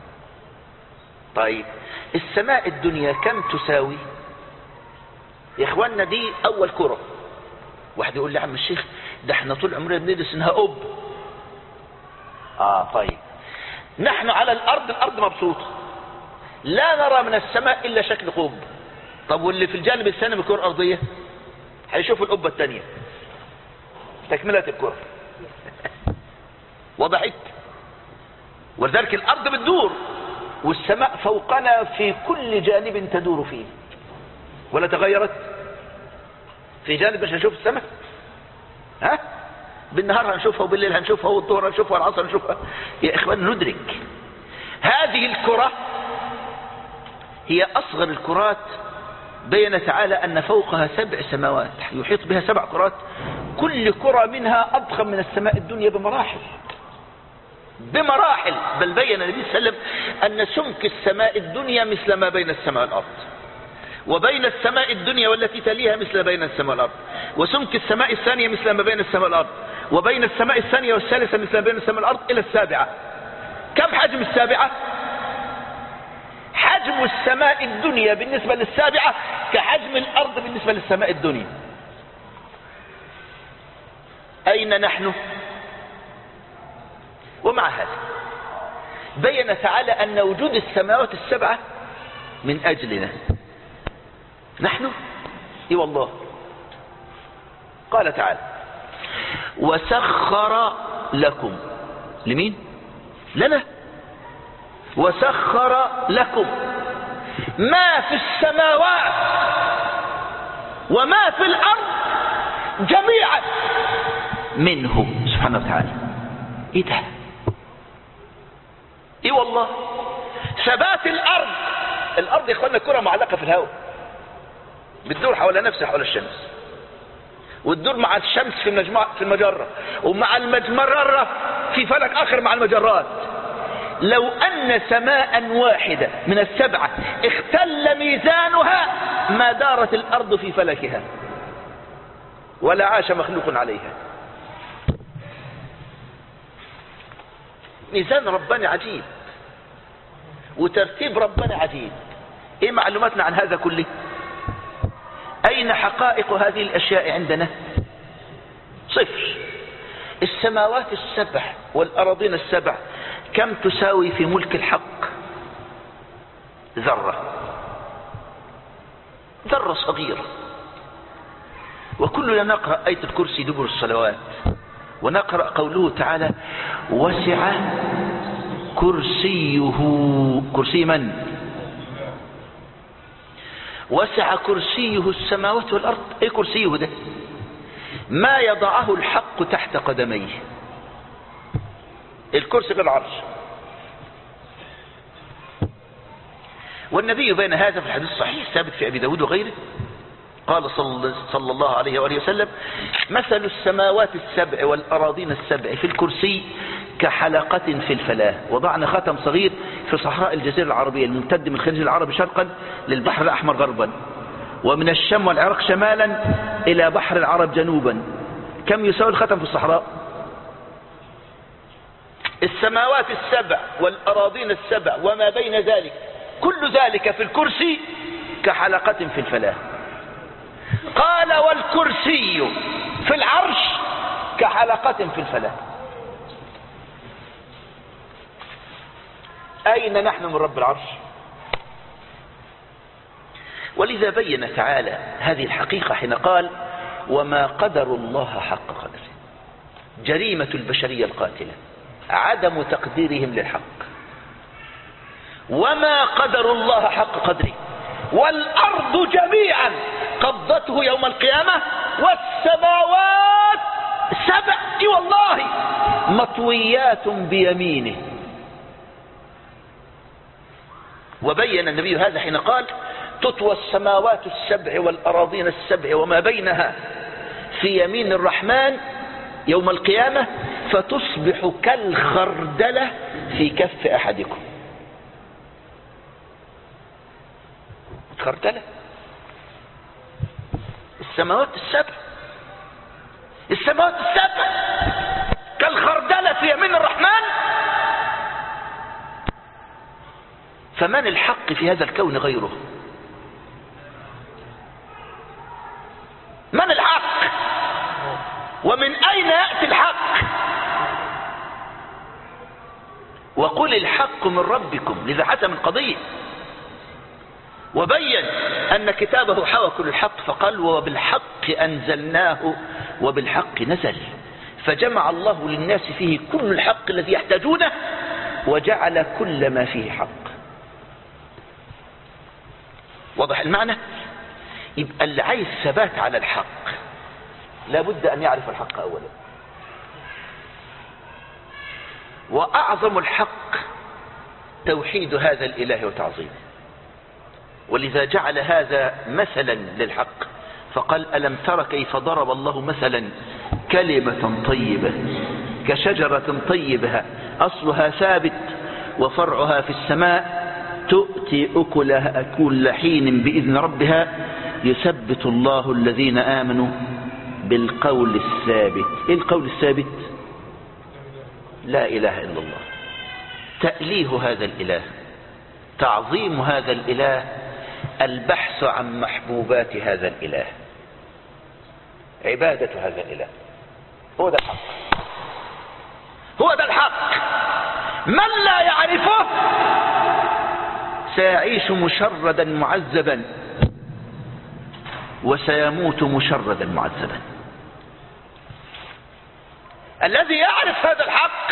طيب السماء الدنيا كم تساوي يا اخواننا؟ دي اول كرة. واحد يقول لي عم الشيخ ده احنا طول عمرنا بندرس انها اب. طيب نحن على الارض مبسوطة، لا نرى من السماء الا شكل قب. طب واللي في الجانب الثاني من الكرة الارضية هيشوفوا القبة الثانية تكملة الكرة. وضحت؟ ولذلك الارض بتدور والسماء فوقنا في كل جانب تدور فيه، ولا تغيرت؟ في جانب مش هنشوف السماء، بالنهار هنشوفها وبالليل هنشوفها والظهر هنشوفها والعصر هنشوفها. يا اخوان ندرك هذه الكرة هي أصغر الكرات. بين تعالى أن فوقها 7 سماوات يحيط بها 7 كرات، كل كرة منها أضخم من السماء الدنيا بمراحل بمراحل. بل بين النبي صلى الله عليه وسلم أن سمك السماء الدنيا مثل ما بين السماء والأرض، وبين السماء الدنيا والتي تليها مثل بين السماء والأرض، وسمك السماء الثانية مثل ما بين السماء والأرض، وبين السماء الثانية والثالثة مثل ما بين السماء والأرض إلى السابعة. كم حجم السابعة؟ حجم السماء الدنيا بالنسبة للسابعة كحجم الأرض بالنسبة للسماء الدنيا. أين نحن؟ ومع هذا بين تعالى أن وجود السماوات السبعة من أجلنا نحن. اي والله. قال تعالى وسخر لكم. لمين؟ لنا. وسخر لكم ما في السماوات وما في الأرض جميعا منه سبحانه وتعالى. ايه ده؟ ايه والله. ثبات الأرض. الأرض يا اخوانا كرة معلقة في الهواء بتدور حول نفسها حول الشمس، وتدور مع الشمس في المجرة، ومع المجرة في فلك آخر مع المجرات. لو أن سماء واحدة من السبعة اختل ميزانها ما دارت الأرض في فلكها ولا عاش مخلوق عليها. ميزان ربنا عجيب وترتيب ربنا عجيب. ايه معلوماتنا عن هذا كله؟ اين حقائق هذه الاشياء عندنا؟ صفر. السماوات السبع والأراضين السبع كم تساوي في ملك الحق؟ ذرة، ذرة صغيرة. وكلنا نقرأ آية الكرسي دبر الصلوات، ونقرأ قوله تعالى وسع كرسيه. كرسي من؟ وسع كرسيه السماوات والأرض. ايه كرسيه ده؟ ما يضعه الحق تحت قدميه. الكرسي كالعرش. والنبي بين هذا في الحديث الصحيح ثابت في أبي داود وغيره قال صلى الله عليه وآله وسلم مثل السماوات السبع والأراضين السبع في الكرسي كحلقة في الفلاة. وضعنا ختم صغير في صحراء الجزيرة العربية الممتد من الخليج العربي شرقا للبحر الأحمر غربا، ومن الشام والعراق شمالا إلى بحر العرب جنوبا. كم يساوي الختم في الصحراء؟ السماوات السبع والأراضين السبع وما بين ذلك كل ذلك في الكرسي كحلقة في الفلاة. قال والكرسي في العرش كحلقة في الفلاة. أين نحن من رب العرش؟ ولذا بين تعالى هذه الحقيقة حين قال وما قدر الله حق قدره. جريمة البشرية القاتلة عدم تقديرهم للحق. وما قدر الله حق قدره والأرض جميعا قبضته يوم القيامة والسماوات سبع والله مطويات بيمينه. وبين النبي هذا حين قال تطوى السماوات السبع والأراضين السبع وما بينها في يمين الرحمن يوم القيامة فتصبح كالخردلة في كف أحدكم. خردلة. السماوات السبع، السماوات السبع كالخردلة في يمين الرحمن. فمن الحق في هذا الكون غيره؟ من الحق؟ ومن أين يأتي الحق؟ وقل الحق من ربكم. لذا حسم القضية وبين أن كتابه حوى كل الحق فقال وبالحق أنزلناه وبالحق نزل. فجمع الله للناس فيه كل الحق الذي يحتاجونه وجعل كل ما فيه حق. واضح المعنى؟ يبقى اللي عايز ثبات على الحق لابد أن يعرف الحق أولا. وأعظم الحق توحيد هذا الإله وتعظيمه. ولذا جعل هذا مثلا للحق، فقال ألم تر كيف ضرب الله مثلا كلمة طيبة كشجرة طيبة أصلها ثابت وفرعها في السماء تؤتي أكلها كل حين بإذن ربها يثبت الله الذين آمنوا بالقول الثابت. إيه القول الثابت؟ لا إله إلا الله. تأليه هذا الإله، تعظيم هذا الإله، البحث عن محبوبات هذا الإله، عبادة هذا الإله. هو ده الحق، هو ده الحق. من لا يعرفه سيعيش مشردا معذبا وسيموت مشردا معذبا. الذي يعرف هذا الحق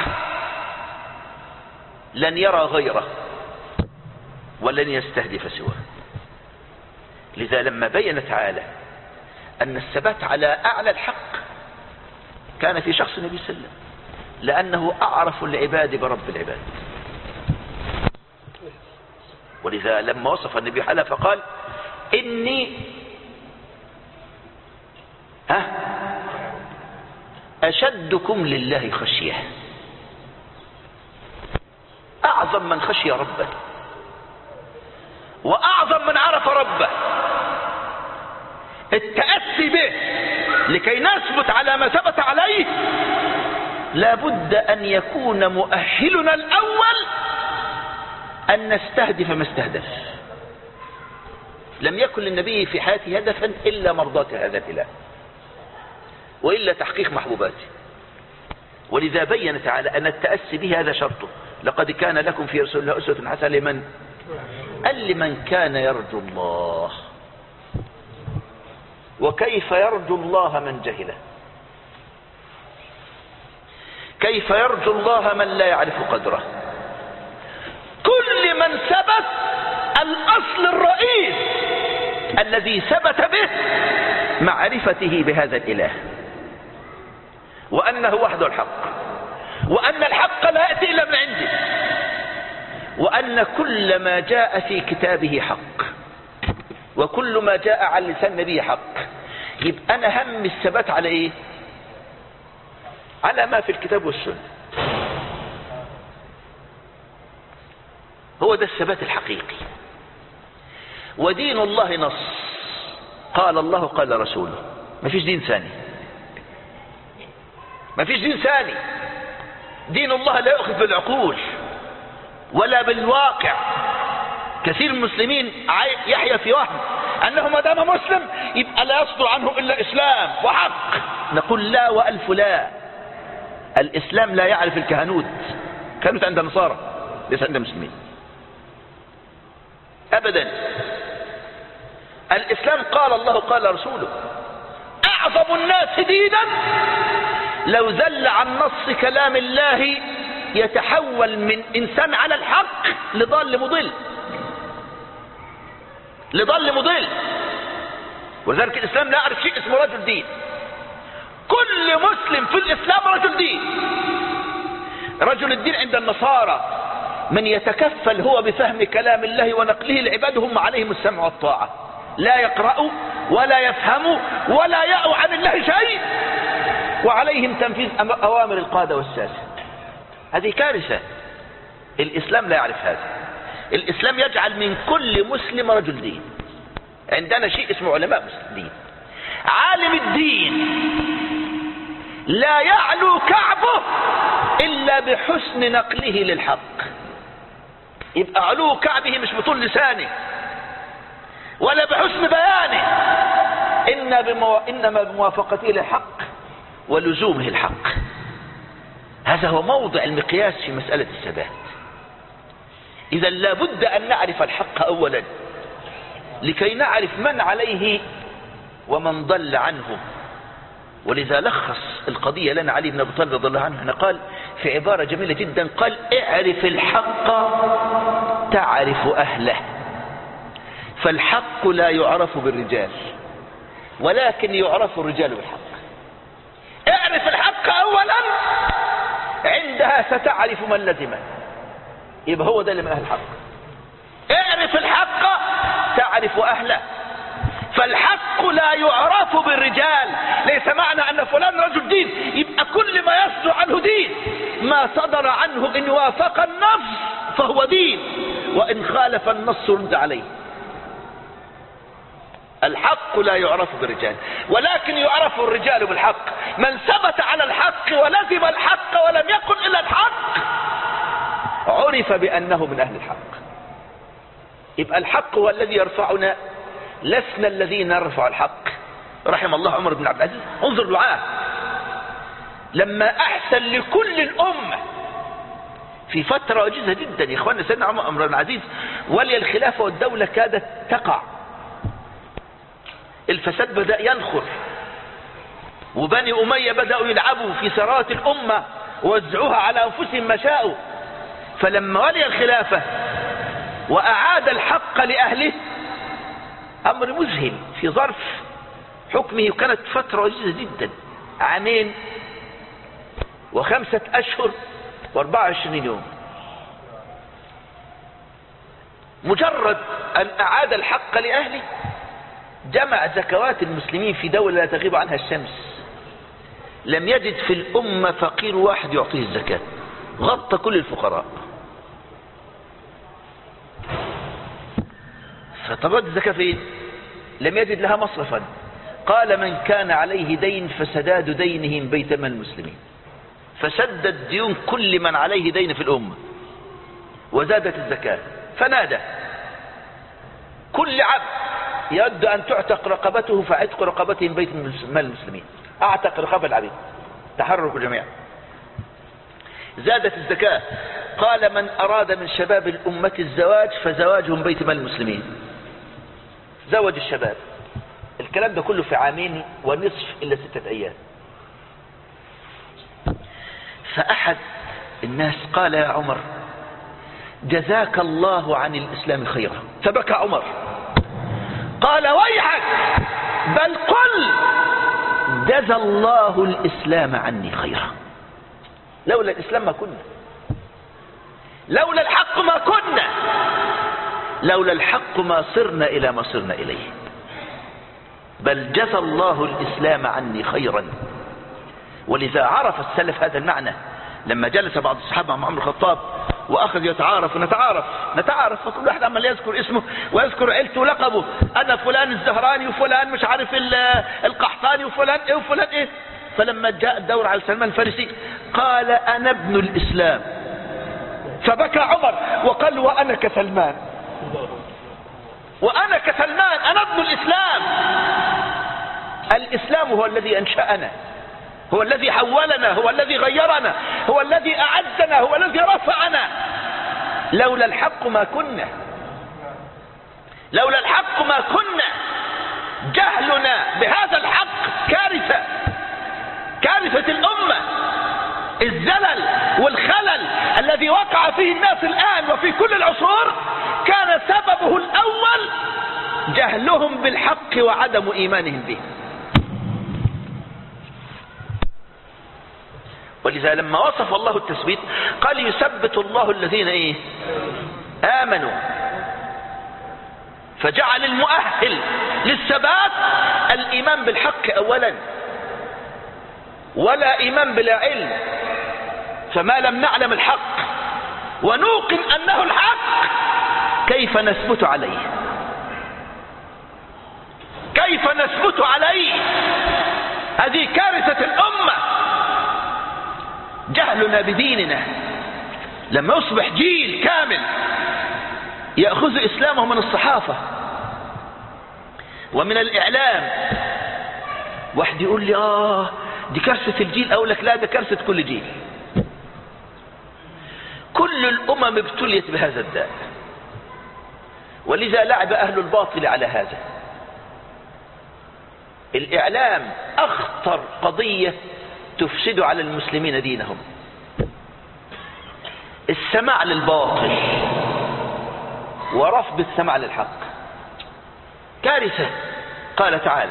لن يرى غيره ولن يستهدف سواه. لذا لما بين تعالى أن الثبات على أعلى الحق كان في شخص النبي صلى الله عليه وسلم، لأنه أعرف العباد برب العباد. ولذا لما وصف النبي حاله فقال إني أشدكم لله خشية، أعظم من خشي ربه وأعظم من عرف ربه. التأسي به لكي نثبت على ما ثبت عليه لابد أن يكون مؤهلنا الأول أن نستهدف ما استهدف. لم يكن للنبي في حياته هدفا إلا مرضاة هذا الإله وإلا تحقيق محبوباته. ولذا بين تعالى أن التأسي به هذا شرطه. لقد كان لكم في رسول الله أسوة حسنة لمن؟ قال لمن كان يرجو الله. وكيف يرجو الله من جهله؟ كيف يرجو الله من لا يعرف قدره؟ كل من ثبت الأصل الرئيس الذي ثبت به معرفته بهذا الإله، وأنه وحده الحق، وأن الحق لا يأتي إلا من عنده، وأن كل ما جاء في كتابه حق، وكل ما جاء على لسان نبيه حق. يبقى أنا هم الثبات على إيه؟ على ما في الكتاب والسنة. هو ده الثبات الحقيقي. ودين الله نص، قال الله قال رسوله، ما فيش دين ثاني، ما فيش دين ثاني. دين الله لا يؤخذ بالعقول ولا بالواقع. كثير من المسلمين يحيا في وهم أنه ما دام مسلم يبقى لا يصدر عنه إلا إسلام وحق. نقول لا وألف لا. الإسلام لا يعرف الكهنوت، كهنوت عند النصارى ليس عند المسلمين أبدا. الإسلام قال الله قال رسوله. أعظم الناس دينا لو زل عن نص كلام الله يتحول من إنسان على الحق لضال مضل، لضال مضل. ولذلك الإسلام لا يعرف شيء اسمه رجل دين. كل مسلم في الإسلام رجل دين. رجل الدين عند النصارى من يتكفل هو بفهم كلام الله ونقله لعباده هم عليهم السمع والطاعة، لا يقرأوا ولا يفهموا ولا يأوا عن الله شيء، وعليهم تنفيذ أوامر القادة والساسة. هذه كارثة. الإسلام لا يعرف هذا. الإسلام يجعل من كل مسلم رجل دين. عندنا شيء اسمه علماء مسلمين. عالم الدين لا يعلو كعبه إلا بحسن نقله للحق. يبقى علو كعبه مش بطول لسانه ولا بحسن بيانه، إنما بموافقته للحق ولزومه الحق. هذا هو موضع المقياس في مسألة الثبات. إذا لابد أن نعرف الحق أولا لكي نعرف من عليه ومن ضل عنه. ولذا لخص القضية لنا علي بن أبي طالب رضي الله عنه، قال في عبارة جميلة جدا، قال اعرف الحق تعرف أهله. فالحق لا يعرف بالرجال ولكن يعرف الرجال بالحق. اعرف الحق أولا، عندها ستعرف من لزمه. يبقى هو ده اللي من أهل الحق. اعرف الحق تعرف أهله. فالحق لا يعرف بالرجال. ليس معنى أن فلان رجل دين يبقى كل ما يصدر عنه دين. ما صدر عنه إن وافق النص فهو دين، وإن خالف النص رد عليه. الحق لا يعرف بالرجال، ولكن يعرف الرجال بالحق. من ثبت على الحق ولزم الحق ولم يقل إلا الحق عرف بأنه من أهل الحق. يبقى الحق هو الذي يرفعنا، لسنا الذين نرفع الحق. رحم الله عمر بن عبد العزيز. انظر دعاه لما أحسن لكل الأمة في فترة وجيزة جدا. يا إخواننا سيدنا عمر بن عبد العزيز ولي الخلافة والدولة كادت تقع. الفساد بدأ ينخر، وبني أمية بدأوا يلعبوا في ثروات الأمة ووزعوها على أنفسهم ما شاءوا. فلما ولي الخلافة وأعاد الحق لأهله أمر مذهل في ظرف حكمه. كانت فترة وجيزة جدا، 2 و5 أشهر و24 يوم. مجرد أن أعاد الحق لأهله جمع زكوات المسلمين في دولة لا تغيب عنها الشمس. لم يجد في الأمة فقير واحد يعطيه الزكاة، غطى كل الفقراء. فطبعت الزكاة فين؟ لم يجد لها مصرفا. قال من كان عليه دين فسداد دينه من بيت مال المسلمين. فسدد ديون كل من عليه دين في الأمة، وزادت الزكاة. فنادى كل عبد يود أن تعتق رقبته فعتق رقبته من بيت مال المسلمين. أعتق رقبة العبيد، تحركوا جميعا. زادت الزكاة. قال من أراد من شباب الأمة الزواج فزواجهم بيت مال المسلمين. زوج الشباب. الكلام ده كله في 2 ونصف إلا 6 أيام. فأحد الناس قال يا عمر جزاك الله عن الإسلام خيرا. فبكى عمر قال ويحك، بل قل جزى الله الإسلام عني خيرا. لولا الإسلام ما كنا، لولا الحق ما كنا، لولا الحق ما صرنا إلى ما صرنا إليه. بل جزى الله الإسلام عني خيرا. ولذا عرف السلف هذا المعنى لما جلس بعض الصحابة مع عمر الخطاب وأخذ يتعارف ونتعارف فكل واحد عمال يذكر اسمه ويذكر عيلته ولقبه. أنا فلان الزهراني وفلان مش عارف القحطاني وفلان إيه وفلان إيه. فلما جاء الدور على سلمان الفارسي قال أنا ابن الإسلام. فبكى عمر وقال وأنا كسلمان، وأنا كسلمان، أنا ابن الإسلام. الإسلام هو الذي أنشأنا، هو الذي حولنا، هو الذي غيرنا، هو الذي أعزنا، هو الذي رفعنا. لولا الحق ما كنا، لولا الحق ما كنا. جهلنا بهذا الحق كارثة، كارثة الأمة. الزلل والخلل الذي وقع فيه الناس الآن وفي كل العصور كان سببه الأول جهلهم بالحق وعدم إيمانهم به. ولذا لما وصف الله التثبيت قال يثبت الله الذين آمنوا. فجعل المؤهل للثبات الإيمان بالحق أولا، ولا إيمان بلا علم. فما لم نعلم الحق ونوقن أنه الحق كيف نثبت عليه؟ كيف نثبت عليه؟ هذه كارثة الأمة، جهلنا بديننا. لما يصبح جيل كامل يأخذ إسلامه من الصحافة ومن الإعلام. واحد يقول لي دي كارثة الجيل، أقول لك لا، ده كارثة كل جيل. كل الأمم ابتليت بهذا الداء، ولذا لعب أهل الباطل على هذا. الإعلام أخطر قضية تفسد على المسلمين دينهم. السماع للباطل ورفض السماع للحق كارثة. قال تعالى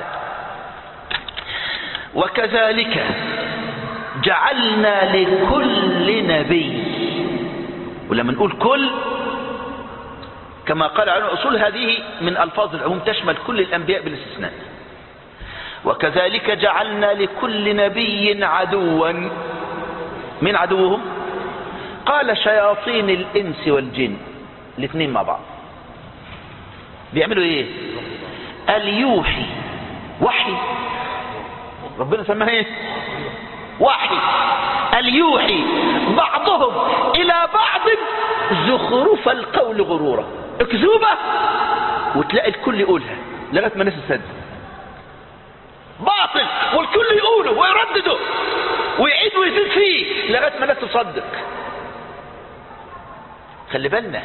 وكذلك جعلنا لكل نبي. ولما نقول كل كما قال على الأصول هذه من ألفاظ العموم تشمل كل الأنبياء بالاستثناء. وكذلك جعلنا لكل نبي عدوا. من عدوهم؟ قال شياطين الإنس والجن، الاثنين مع بعض. بيعملوا ايه؟ اليوحي، وحي، ربنا سماها ايه؟ وحي. اليوحي بعضهم الى بعض زخرف القول غرورا، اكذوبة وتلاقي الكل يقولها لغايه ما الناس تصدق. باطل والكل يقوله ويردده ويعيد ويزيد فيه لغايه ما الناس تصدق. خلي بالنا،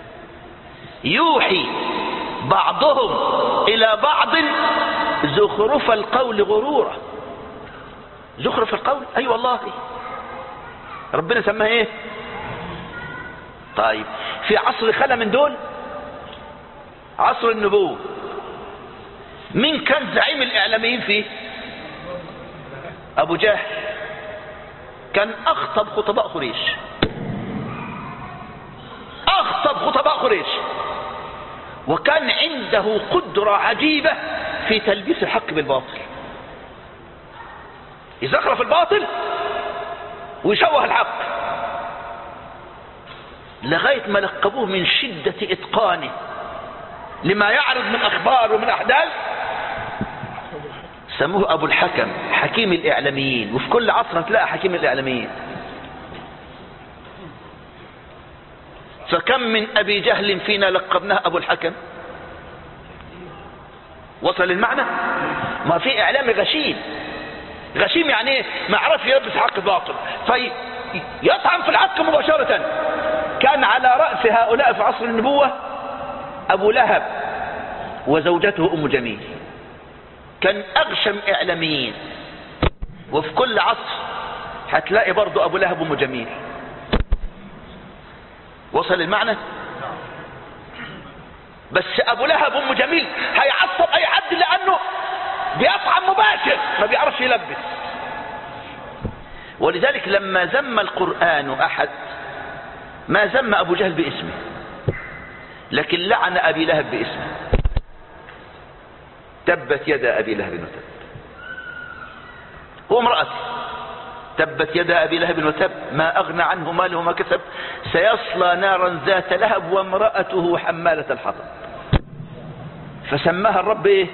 يوحي بعضهم الى بعض زخرف القول غرورا. زخرف القول، اي والله ربنا سماها ايه؟ طيب في عصر خلا من دول، عصر النبوة، مين كان زعيم الاعلاميين فيه؟ ابو جهل. كان اخطب خطباء قريش، اخطب خطباء قريش، وكان عنده قدرة عجيبة في تلبيس الحق بالباطل. يزخرف الباطل ويشوه الحق، لغاية ما لقبوه من شدة اتقانه لما يعرض من اخبار ومن احداث، سموه ابو الحكم، حكيم الاعلاميين. وفي كل عصر تلاقي حكيم الاعلاميين. فكم من ابي جهل فينا لقبناه ابو الحكم. وصل المعنى؟ ما في اعلامي غشيم. غشيم يعني ايه؟ ما عرف يلبس حق باطل فيطعن في الحق مباشرة. كان على رأس هؤلاء في عصر النبوة ابو لهب وزوجته ام جميل، كان اغشم اعلاميين. وفي كل عصر هتلاقي برضو ابو لهب وام جميل. وصل المعنى؟ بس ابو لهب وام جميل هيعصب اي حد لانه بيطعن مباشر، ما بيعرفش يلبس. ولذلك لما ذم القرآن احد ما ذم ابو جهل باسمه، لكن لعن ابي لهب باسمه. تبت يدا ابي لهب وتب، هو امرأته. تبت يدا ابي لهب وتب ما اغنى عنه ماله وما كسب سيصلى نارا ذات لهب وامرأته حمالة الحطب. فسماها الرب ايه؟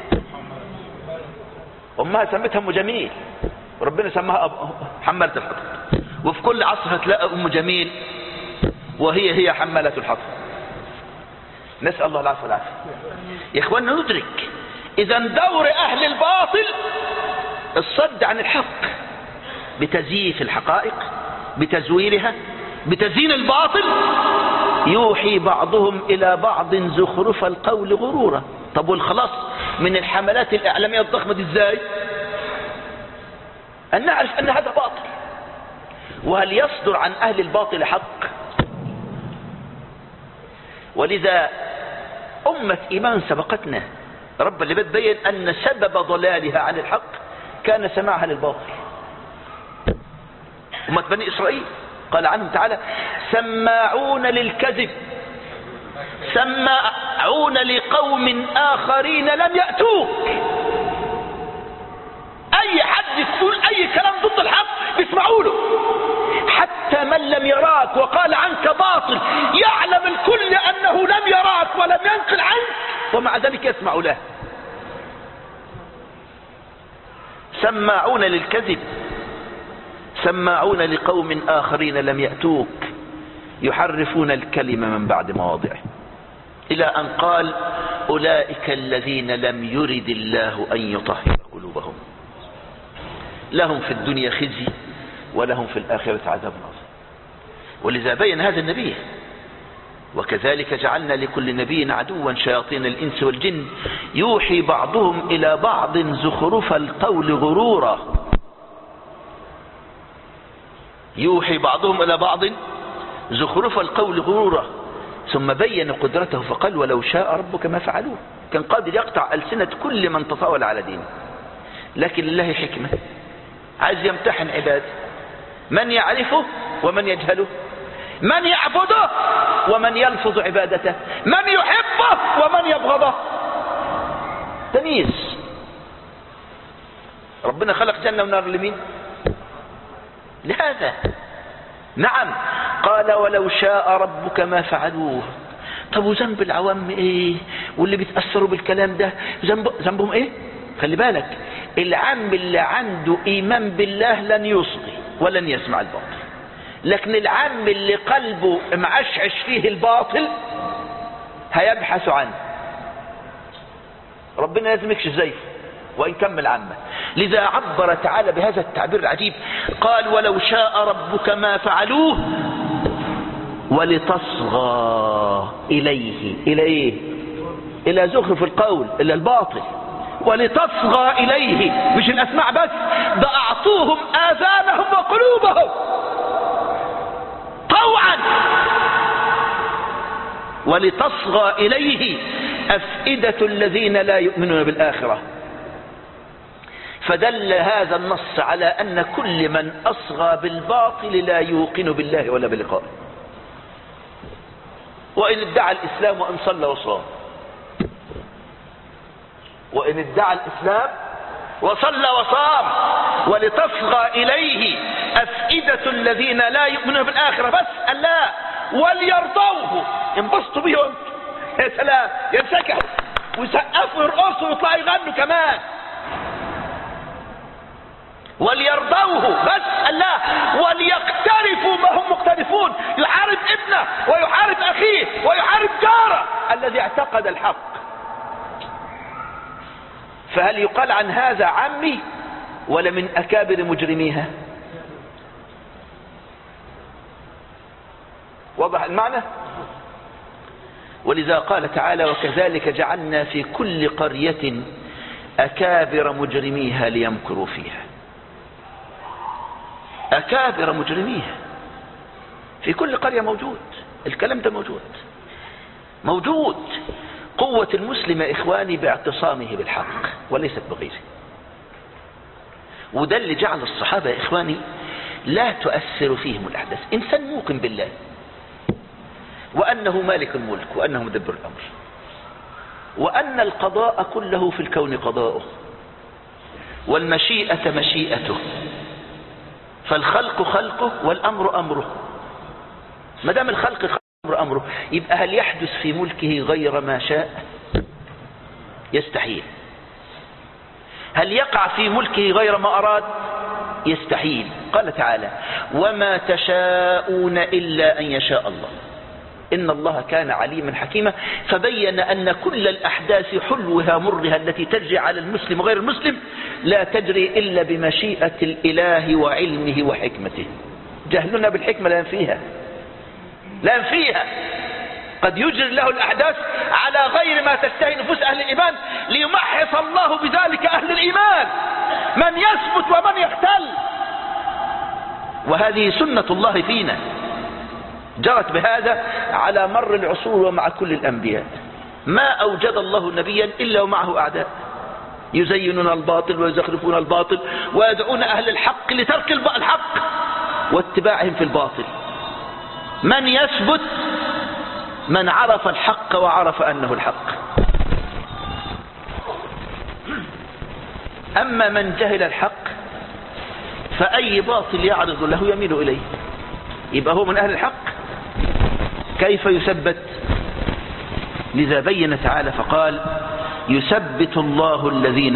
امها سمتها ام جميل، وربنا سماها حمالة الحطب. وفي كل عصر هتلاقي ام جميل وهي حمالة الحطب. نسأل الله العافية والعافية. يا اخواننا ندرك اذا دور اهل الباطل الصد عن الحق بتزييف الحقائق، بتزويرها، بتزيين الباطل. يوحي بعضهم الى بعض زخرف القول غرورا. طب والخلاص من الحملات الاعلامية الضخمة دي ازاي؟ ان نعرف ان هذا باطل. وهل يصدر عن اهل الباطل حق؟ ولذا امة ايمان سبقتنا، رب اللي بتبين ان سبب ضلالها عن الحق كان سماعها للباطل. أمة بني إسرائيل قال عنهم تعالى سماعون للكذب، سماعون لقوم آخرين لم يأتوك. أي حد يقول أي كلام ضد الحق بيسمعوا له، حتى من لم يراك وقال عنك باطل يعلم الكل أنه لم يراك ولم ينقل عنك ومع ذلك يسمع له. سماعون للكذب سماعون لقوم آخرين لم يأتوك يحرفون الكلمة من بعد مواضعه، إلى أن قال أولئك الذين لم يرد الله أن يطهر قلوبهم لهم في الدنيا خزي ولهم في الآخرة عذاب عظيم. ولذا بين هذا النبي وكذلك جعلنا لكل نبي عدوا شياطين الإنس والجن يوحي بعضهم إلى بعض زخرف القول غرورا. يوحي بعضهم إلى بعض زخرف القول غرورا. ثم بين قدرته فقال ولو شاء ربك ما فعلوه. كان قادر يقطع ألسنة كل من تطاول على دينه، لكن لله حكمة، عايز يمتحن عباده من يعرفه ومن يجهله. من يعبده ومن يلفظ عبادته، من يحبه ومن يبغضه. تمييز. ربنا خلق جنة ونار لمين؟ لهذا. نعم. قال ولو شاء ربك ما فعلوه. طب وذنب العوام ايه؟ واللي بيتأثروا بالكلام ده ذنبهم ايه؟ خلي بالك، العام اللي عنده ايمان بالله لن يصغي ولن يسمع الباطل، لكن العام اللي قلبه معشعش فيه الباطل هيبحث عنه. ربنا لازم يكشف زيه وإن كمل عامه. لذا عبر تعالى بهذا التعبير العجيب، قال ولو شاء ربك ما فعلوه ولتصغى إليه. إلى إيه؟ إلى زخرف القول، إلى الباطل. ولتصغى إليه، مش الأسماع بس، ده أعطوهم آذانهم وقلوبهم طوعا. ولتصغى إليه أفئدة الذين لا يؤمنون بالآخرة. فدل هذا النص على أن كل من أصغى بالباطل لا يوقن بالله ولا بلقائه، وإن ادعى الإسلام وإن صلى وصام، وإن ادعى الإسلام وصلى وصام. ولتصغى إليه أفئدة الذين لا يؤمنون بالآخرة. بس الله وليرضوه، ينبسطوا به. يا سلام، ينسكحوا ويسقفوا ويرقصوا ويطلعوا يغنوا كمان. وليرضوه بس الله، وليقترفوا ما هم مقترفون. يحارب ابنه ويحارب أخيه ويحارب جاره الذي اعتقد الحق. فهل يقال عن هذا عمي ولا من أكابر مجرميها؟ وضح المعنى؟ ولذا قال تعالى وكذلك جعلنا في كل قرية أكابر مجرميها ليمكروا فيها. أكابر مجرميها في كل قرية موجود. الكلام ده موجود. قوة المسلم يا إخواني باعتصامه بالحق وليست بغيره. وده اللي جعل الصحابة يا إخواني لا تؤثر فيهم الأحداث. إنسان موقن بالله وأنه مالك الملك وأنه مدبر الأمر، وأن القضاء كله في الكون قضاؤه، والمشيئة مشيئته، فالخلق خلقه والأمر أمره. ما دام الخلق أمره، يبقى هل يحدث في ملكه غير ما شاء؟ يستحيل. هل يقع في ملكه غير ما أراد؟ يستحيل. قال تعالى وما تشاءون إلا أن يشاء الله إن الله كان عليما حكيما. فبين أن كل الأحداث حلوها مرها التي تجري على المسلم وغير المسلم لا تجري إلا بمشيئة الإله وعلمه وحكمته. جهلنا بالحكمة لا ينفيها. قد يجري له الأحداث على غير ما تشتهي نفوس أهل الإيمان ليمحص الله بذلك أهل الإيمان، من يثبت ومن يختل. وهذه سنة الله فينا، جرت بهذا على مر العصور ومع كل الأنبياء. ما أوجد الله نبيا إلا ومعه أعداء يزينون الباطل ويزخرفون الباطل ويدعون أهل الحق لترك الحق واتباعهم في الباطل. من يثبت؟ من عرف الحق وعرف أنه الحق. أما من جهل الحق فأي باطل يعرض له يميل إليه، يبقى هو من أهل الحق. كيف يثبت؟ لذا بين تعالى فقال يثبت الله الذين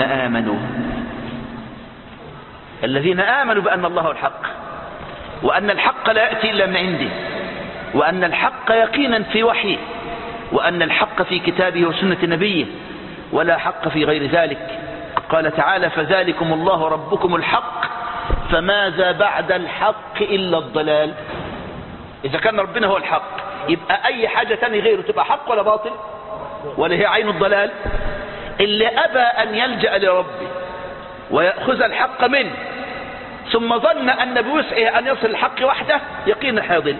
آمنوا بأن الله الحق، وأن الحق لا يأتي إلا من عنده، وأن الحق يقينا في وحيه، وأن الحق في كتابه وسنة نبيه، ولا حق في غير ذلك. قال تعالى فذلكم الله ربكم الحق فماذا بعد الحق إلا الضلال. إذا كان ربنا هو الحق يبقى أي حاجة تاني غيره تبقى حق ولا باطل ولا هي عين الضلال. اللي أبى أن يلجأ لربه ويأخذ الحق منه ثم ظن أن بوسعه أن يصل الحق وحده يقين حاضل.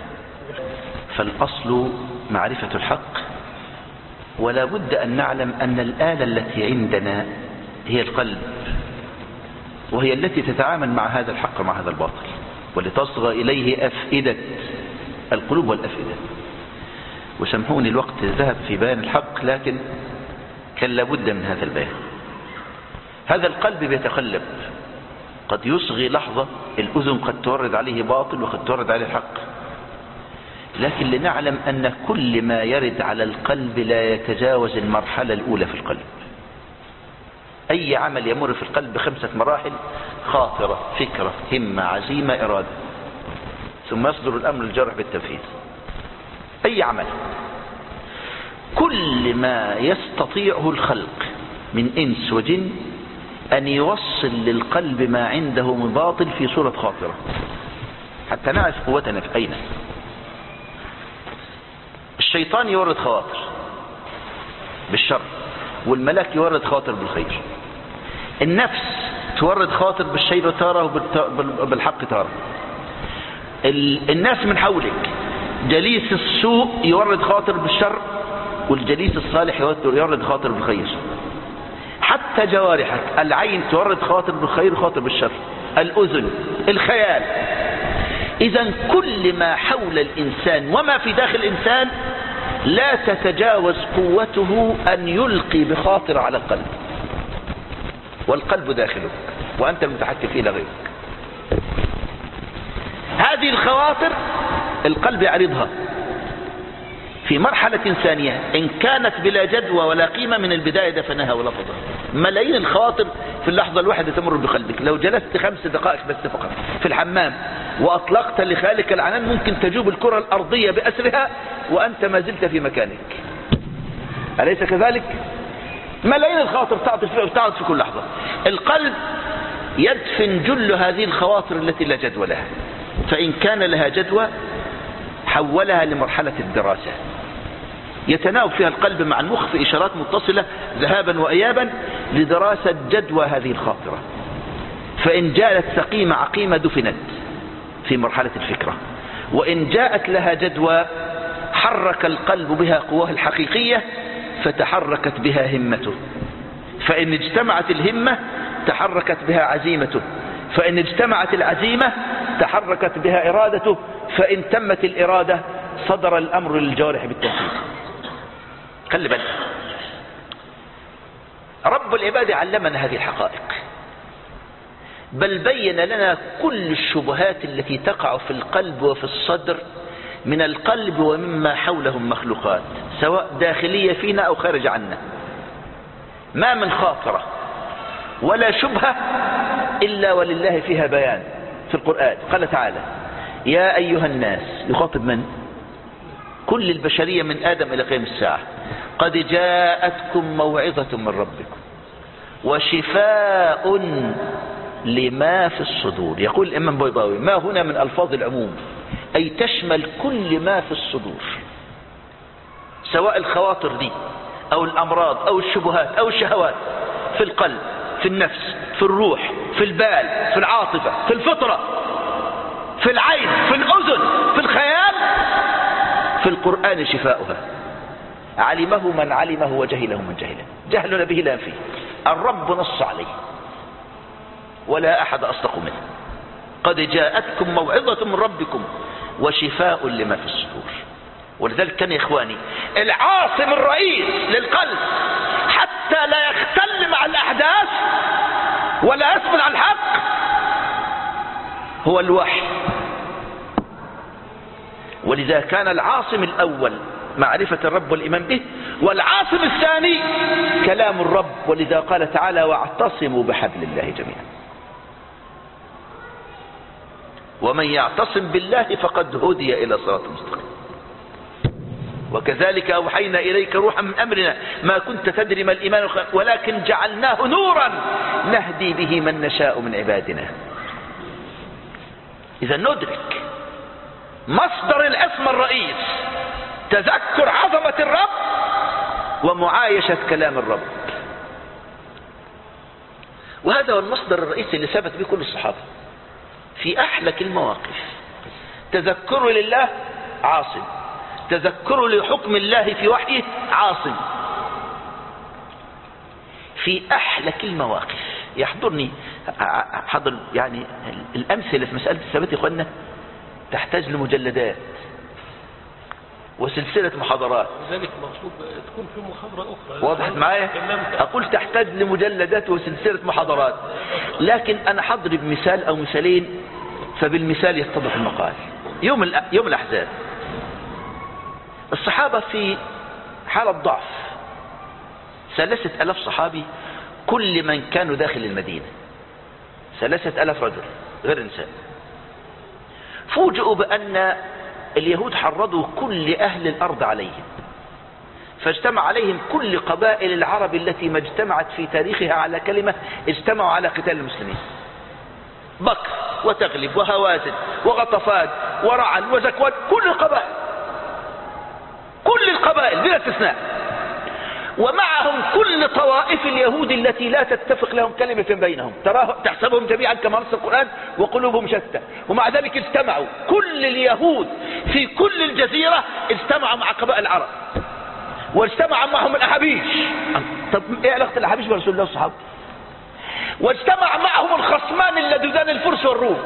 فالأصل معرفة الحق، ولا بد أن نعلم أن الآلة التي عندنا هي القلب، وهي التي تتعامل مع هذا الحق ومع هذا الباطل. ولتصغى إليه أفئدة القلوب والأفئدة. وسامحوني الوقت ذهب في بيان الحق، لكن كان لابد من هذا البيان. هذا القلب بيتقلب، قد يصغي لحظة، الأذن قد تورد عليه باطل وقد تورد عليه الحق، لكن لنعلم أن كل ما يرد على القلب لا يتجاوز المرحلة الأولى في القلب. أي عمل يمر في القلب 5 مراحل: خاطرة، فكرة، همة، عزيمة، إرادة، ثم يصدر الأمر الجارح بالتنفيذ. أي عمل، كل ما يستطيعه الخلق من إنس وجن أن يوصل للقلب ما عنده من باطل في صورة خاطرة، حتى نعرف قوتنا في أين. الشيطان يورد خواطر بالشر، والملاك يورد خواطر بالخير. النفس تورد خواطر بالشيء تارة وبالحق تارة. الناس من حولك، جليس السوء يورد خواطر بالشر، والجليس الصالح يورد خواطر بالخير. حتى جوارحك، العين تورد خواطر بالخير وخواطر بالشر، الأذن، الخيال. إذن كل ما حول الإنسان وما في داخل الإنسان لا تتجاوز قوته أن يلقي بخاطر على القلب، والقلب داخلك وأنت المتحكم فيه لا غيرك. هذه الخواطر القلب يعرضها في مرحلة ثانية، إن كانت بلا جدوى ولا قيمة من البداية دفنها ولفظها. ملايين الخواطر في اللحظة الواحدة تمر بقلبك. لو جلست 5 دقائق بس فقط في الحمام وأطلقت لخالك العنان ممكن تجوب الكرة الأرضية بأسرها وأنت ما زلت في مكانك، أليس كذلك؟ ملايين الخواطر تعرض في كل لحظة. القلب يدفن جل هذه الخواطر التي لا جدوى لها، فإن كان لها جدوى حولها لمرحلة الدراسة، يتناوب فيها القلب مع المخ في إشارات متصلة ذهابا وإيابا لدراسة جدوى هذه الخاطرة. فإن جاءت سقيمة عقيمة دفنت في مرحلة الفكرة، وإن جاءت لها جدوى حرك القلب بها قواه الحقيقية فتحركت بها همته. فإن اجتمعت الهمة تحركت بها عزيمته، فإن اجتمعت العزيمة تحركت بها إرادته، فإن تمت الإرادة صدر الأمر للجوارح بالتنفيذ. خلي بالك، رب العباد علمنا هذه الحقائق، بل بين لنا كل الشبهات التي تقع في القلب وفي الصدر من القلب ومما حولهم مخلوقات، سواء داخلية فينا أو خارج عنا. ما من خاطرة ولا شبهة إلا ولله فيها بيان في القرآن. قال تعالى: يا أيها الناس، يخاطب من؟ كل البشرية من آدم إلى قيام الساعة. قد جاءتكم موعظة من ربكم وشفاء لما في الصدور. يقول الإمام بيضاوي: ما هنا من ألفاظ العموم، أي تشمل كل ما في الصدور، سواء الخواطر دي أو الأمراض أو الشبهات أو الشهوات، في القلب، في النفس، في الروح، في البال، في العاطفة، في الفطرة، في العين، في الأذن، في الخيال. في القرآن شفاؤها، علمه من علمه وجهله من جهله، جهلنا به لا فيه. الرب نص عليه ولا أحد أصدق منه. قد جاءتكم موعظة من ربكم وشفاء لما في الصدور. ولذلك كان يا إخواني العاصم الرئيس للقلب حتى لا يختل مع الأحداث ولا يسبل على الحق هو الوحي. ولذا كان العاصم الأول معرفة الرب والإيمان به، والعاصم الثاني كلام الرب. ولذا قال تعالى: واعتصموا بحبل الله جميعا. ومن يعتصم بالله فقد هدي إلى صراط مستقيم. وكذلك أوحينا إليك روحا من أمرنا ما كنت تدري ما الإيمان ولكن جعلناه نورا نهدي به من نشاء من عبادنا. إذا ندرك مصدر العصمة الرئيس تذكر عظمة الرب ومعايشة كلام الرب. وهذا هو المصدر الرئيسي اللي ثبت به كل الصحابة في أحلك المواقف. تذكر لله عاصم، تذكر لحكم الله في وحيه عاصم. في أحلك المواقف يحضرني يعني الأمثلة في مسألة الثبات يا إخوانا تحتاج لمجلدات. وسلسلة محاضرات.
لذلك المقصود تكون في محاضرة أخرى.
وضحت معايا؟ أقول تحتاج لمجلدات وسلسلة محاضرات، لكن أنا حضرب مثال أو مثالين فبالمثال يتضح المقال. يوم الأحزاب الصحابة في حالة ضعف، 3000 صحابي كل من كانوا داخل المدينة، 3000 رجل غير نساء. فوجئوا بأن اليهود حرضوا كل أهل الأرض عليهم، فاجتمع عليهم كل قبائل العرب التي ما اجتمعت في تاريخها على كلمة، اجتمعوا على قتال المسلمين. بكر وتغلب وهوازن وغطفان ورعل وزكوان، كل القبائل بلا استثناء، ومعهم كل طوائف اليهود التي لا تتفق لهم كلمة بينهم، تحسبهم جميعا كما نص القرآن وقلوبهم شتى، ومع ذلك اجتمعوا كل اليهود في كل الجزيرة، اجتمعوا مع قبائل العرب واجتمع معهم الأحابيش. طب ايه علاقة الأحابيش برسول الله والصحابة؟ واجتمع معهم الخصمان اللدودان الفرس والروم.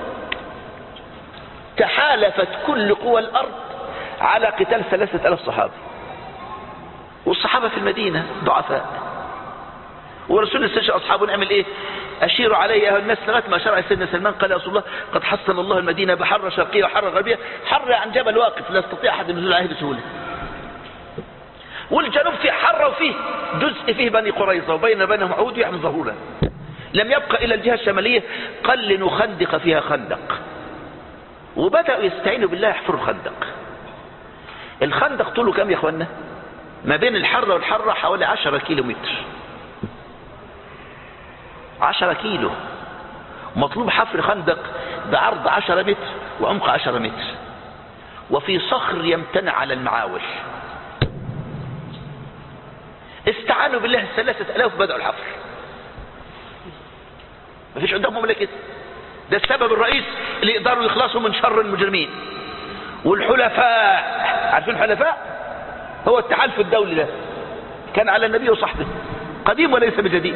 تحالفت كل قوى الأرض على قتال 3000 صحابي، والصحابة في المدينة ضعفاء، ورسول الله استشار أصحابه نعمل ايه؟ أشيروا علي أيها الناس، لغاية ما شرع سيدنا سلمان قال يا رسول الله قد حصن الله المدينة بحر شرقية وحر غربية، حر عن جبل واقف لا يستطيع أحد النزول عليه بسهولة، والجنوب فيه حر وفيه جزء فيه بني قريظة وبينهم عود يحمي ظهورا، لم يبقى إلى الجهة الشمالية قل نخندق فيها خندق، وبدأوا يستعينوا بالله يحفروا خندق. الخندق طوله كم يا اخوانا؟ ما بين الحرة والحرة حوالي 10 كيلو متر، 10 كيلو. مطلوب حفر خندق بعرض 10 متر وعمق 10 متر، وفي صخر يمتنع على المعاول. استعانوا بالله 3000 بدأوا الحفر، ما فيش عندهم مملكة. ده السبب الرئيس اللي يقدروا يخلصوا من شر المجرمين. والحلفاء، عارفين الحلفاء؟ هو التحالف الدولي ده كان على النبي وصحبه، قديم وليس بجديد.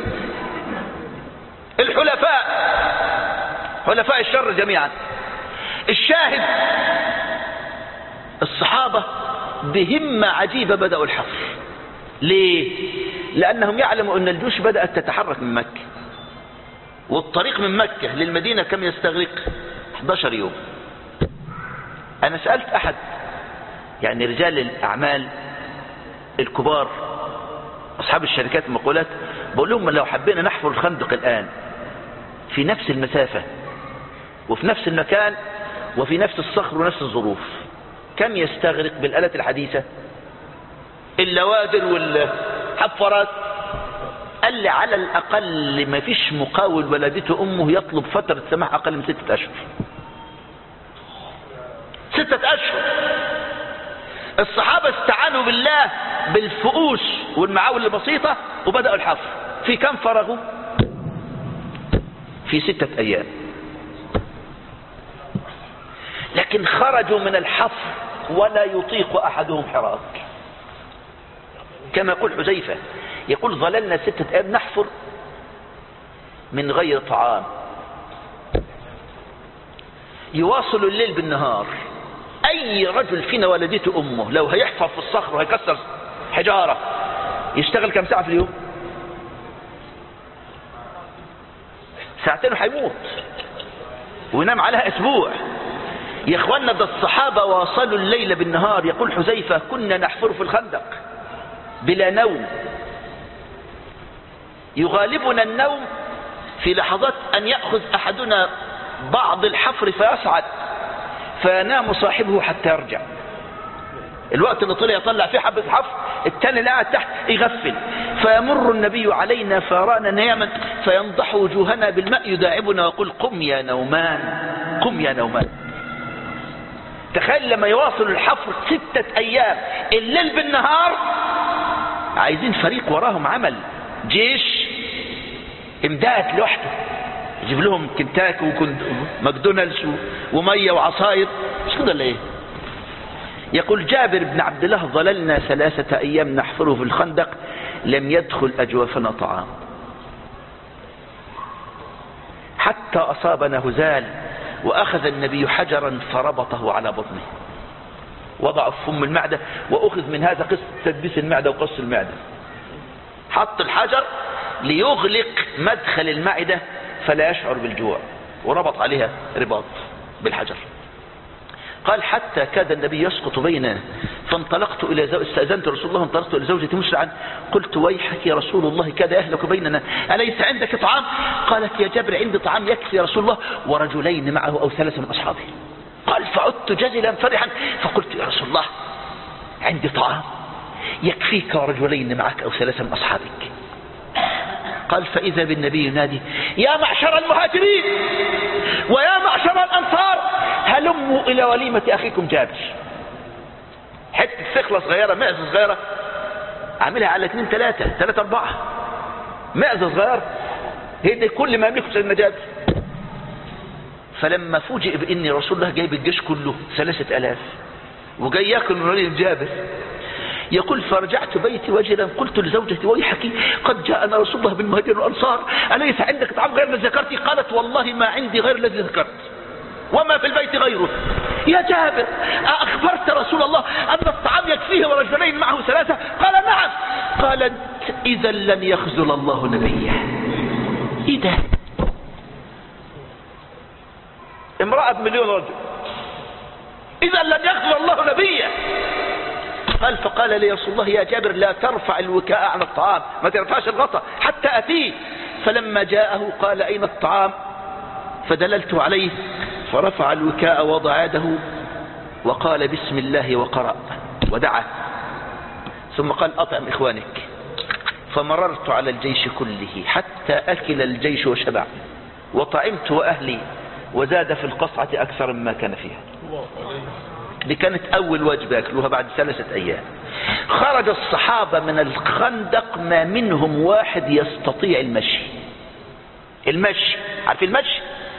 الحلفاء حلفاء الشر جميعا. الشاهد الصحابة بهمة عجيبة بدأوا الحفر. ليه؟ لأنهم يعلموا أن الجيوش بدأت تتحرك من مكة، والطريق من مكة للمدينة كم يستغرق؟ 11 يوم. أنا سألت أحد يعني رجال الأعمال الكبار أصحاب الشركات المقاولات، بقول لهم لو حبينا نحفر الخندق الآن في نفس المسافة وفي نفس المكان وفي نفس الصخر ونفس الظروف، كم يستغرق بالآلات الحديثة اللوادر والحفارات؟ قال لي على الأقل ما فيش مقاول ولدته أمه يطلب فترة سماح أقل من 6 أشهر. 6 أشهر. الصحابة استعانوا بالله بالفؤوس والمعاول البسيطة وبدأوا الحفر. في كم فرغوا؟ في 6 أيام. لكن خرجوا من الحفر ولا يطيق أحدهم حراك، كما يقول حذيفة، يقول ظللنا 6 أيام نحفر من غير طعام، يواصل الليل بالنهار. أي رجل فينا ولدته أمه لو هيحفر في الصخر وهيكسر حجارة يشتغل كم ساعة في اليوم؟ 2 وهيموت وينام عليها أسبوع. يا اخوانا ده الصحابة واصلوا الليل بالنهار. يقول حذيفة كنا نحفر في الخندق بلا نوم، يغالبنا النوم في لحظات أن يأخذ أحدنا بعض الحفر فيصعد فينام صاحبه حتى يرجع. الوقت اللي طلع يطلع فيه حبة حفر، التاني اللي قاعد تحت يغفل، فيمر النبي علينا فرانا نياما فينضح وجوهنا بالماء يداعبنا ويقول قم يا نومان قم يا نومان. تخيل لما يواصل الحفر 6 أيام الليل بالنهار. عايزين فريق وراهم عمل، جيش امداد لوحده، يجيب لهم كنتاكي وماكدونالدز ومية وعصاير، مش كده ولا ايه؟ يقول جابر بن عبد الله ظللنا 3 أيام نحفره في الخندق لم يدخل أجوافنا طعام حتى أصابنا هزال وأخذ النبي حجرا فربطه على بطنه. وضعه في فم المعدة، وأخذ من هذا قصة تدبيس المعدة وقص المعدة. حط الحجر ليغلق مدخل المعدة فلا يشعر بالجوع، وربط عليها رباط بالحجر. قال حتى كاد النبي يسقط بيننا، فانطلقت إلى استأذنت رسول الله، انطلقت إلى زوجتي مسرعا قلت ويحك يا رسول الله كاد يهلك بيننا، أليس عندك طعام؟ قالت يا جابر عندي طعام يكفي يا رسول الله ورجلين معه أو 3 من أصحابه. قال فعدت جزلا فرحا فقلت يا رسول الله عندي طعام يكفيك ورجلين معك أو 3 من أصحابك. قال فإذا بالنبي ينادي يا معشر المهاجرين ويا معشر الأنصار هلموا إلى وليمة أخيكم جابر. حتة ثخلة صغيرة، معزة صغيرة عاملها على 2 3 4 معزة صغيرة، هي دي كل ما يملكه سيدنا جابر. فلما فوجئ بإني رسول الله جايب الجيش كله 3000 وجاي ياكل من وليمة جابر، يقول فرجعت بيتي وجلا قلت لزوجتي ويحك قد جاءنا رسول الله بالمهاجرين والأنصار أليس عندك طعام غير الذي ذكرت؟ قالت والله ما عندي غير الذي ذكرت وما في البيت غيره. يا جابر أخبرت رسول الله أن الطعام يكفيه ورجلين معه 3؟ قال نعم. قالت إذا لن يخذل الله نبيه. إذا امرأة ب1,000,000 رجل، إذا لن يخذل الله نبيه. قال فقال لي رسول الله يا جابر لا ترفع الوكاء عن الطعام، ما ترفعش الغطاء حتى أتيه. فلما جاءه قال أين الطعام؟ فدللت عليه فرفع الوكاء وضع يده وقال بسم الله وقرأ ودعا، ثم قال أطعم إخوانك. فمررت على الجيش كله حتى أكل الجيش وشبع وطعمت وأهلي وزاد في القصعة أكثر مما كان فيها. دي كانت أول وجبة يأكلوها بعد 3 أيام. خرج الصحابة من الخندق ما منهم واحد يستطيع المشي. المشي، عارفين المشي؟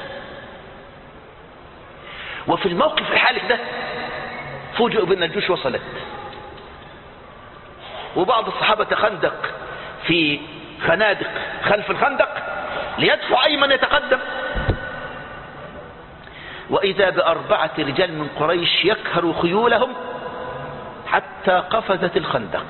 وفي الموقف الحالك ده فوجئوا بأن الجيوش وصلت، وبعض الصحابة تخندق في خنادق خلف الخندق ليدفع أي من يتقدم، وإذا ب4 رجال من قريش يكهروا خيولهم حتى قفزت الخندق.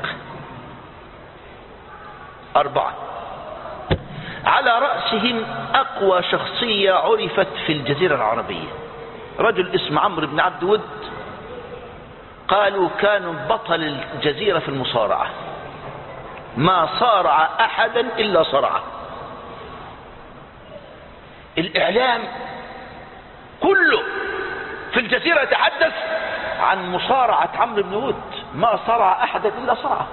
4 على رأسهم أقوى شخصية عرفت في الجزيرة العربية، رجل اسمه عمرو بن عبد ود، قالوا كانوا بطل الجزيرة في المصارعة، ما صارع أحدا إلا صرعه. الإعلام كله في الجزيرة يتحدث عن مصارعة عمرو بن ود، ما صرع أحدا إلا صرعه.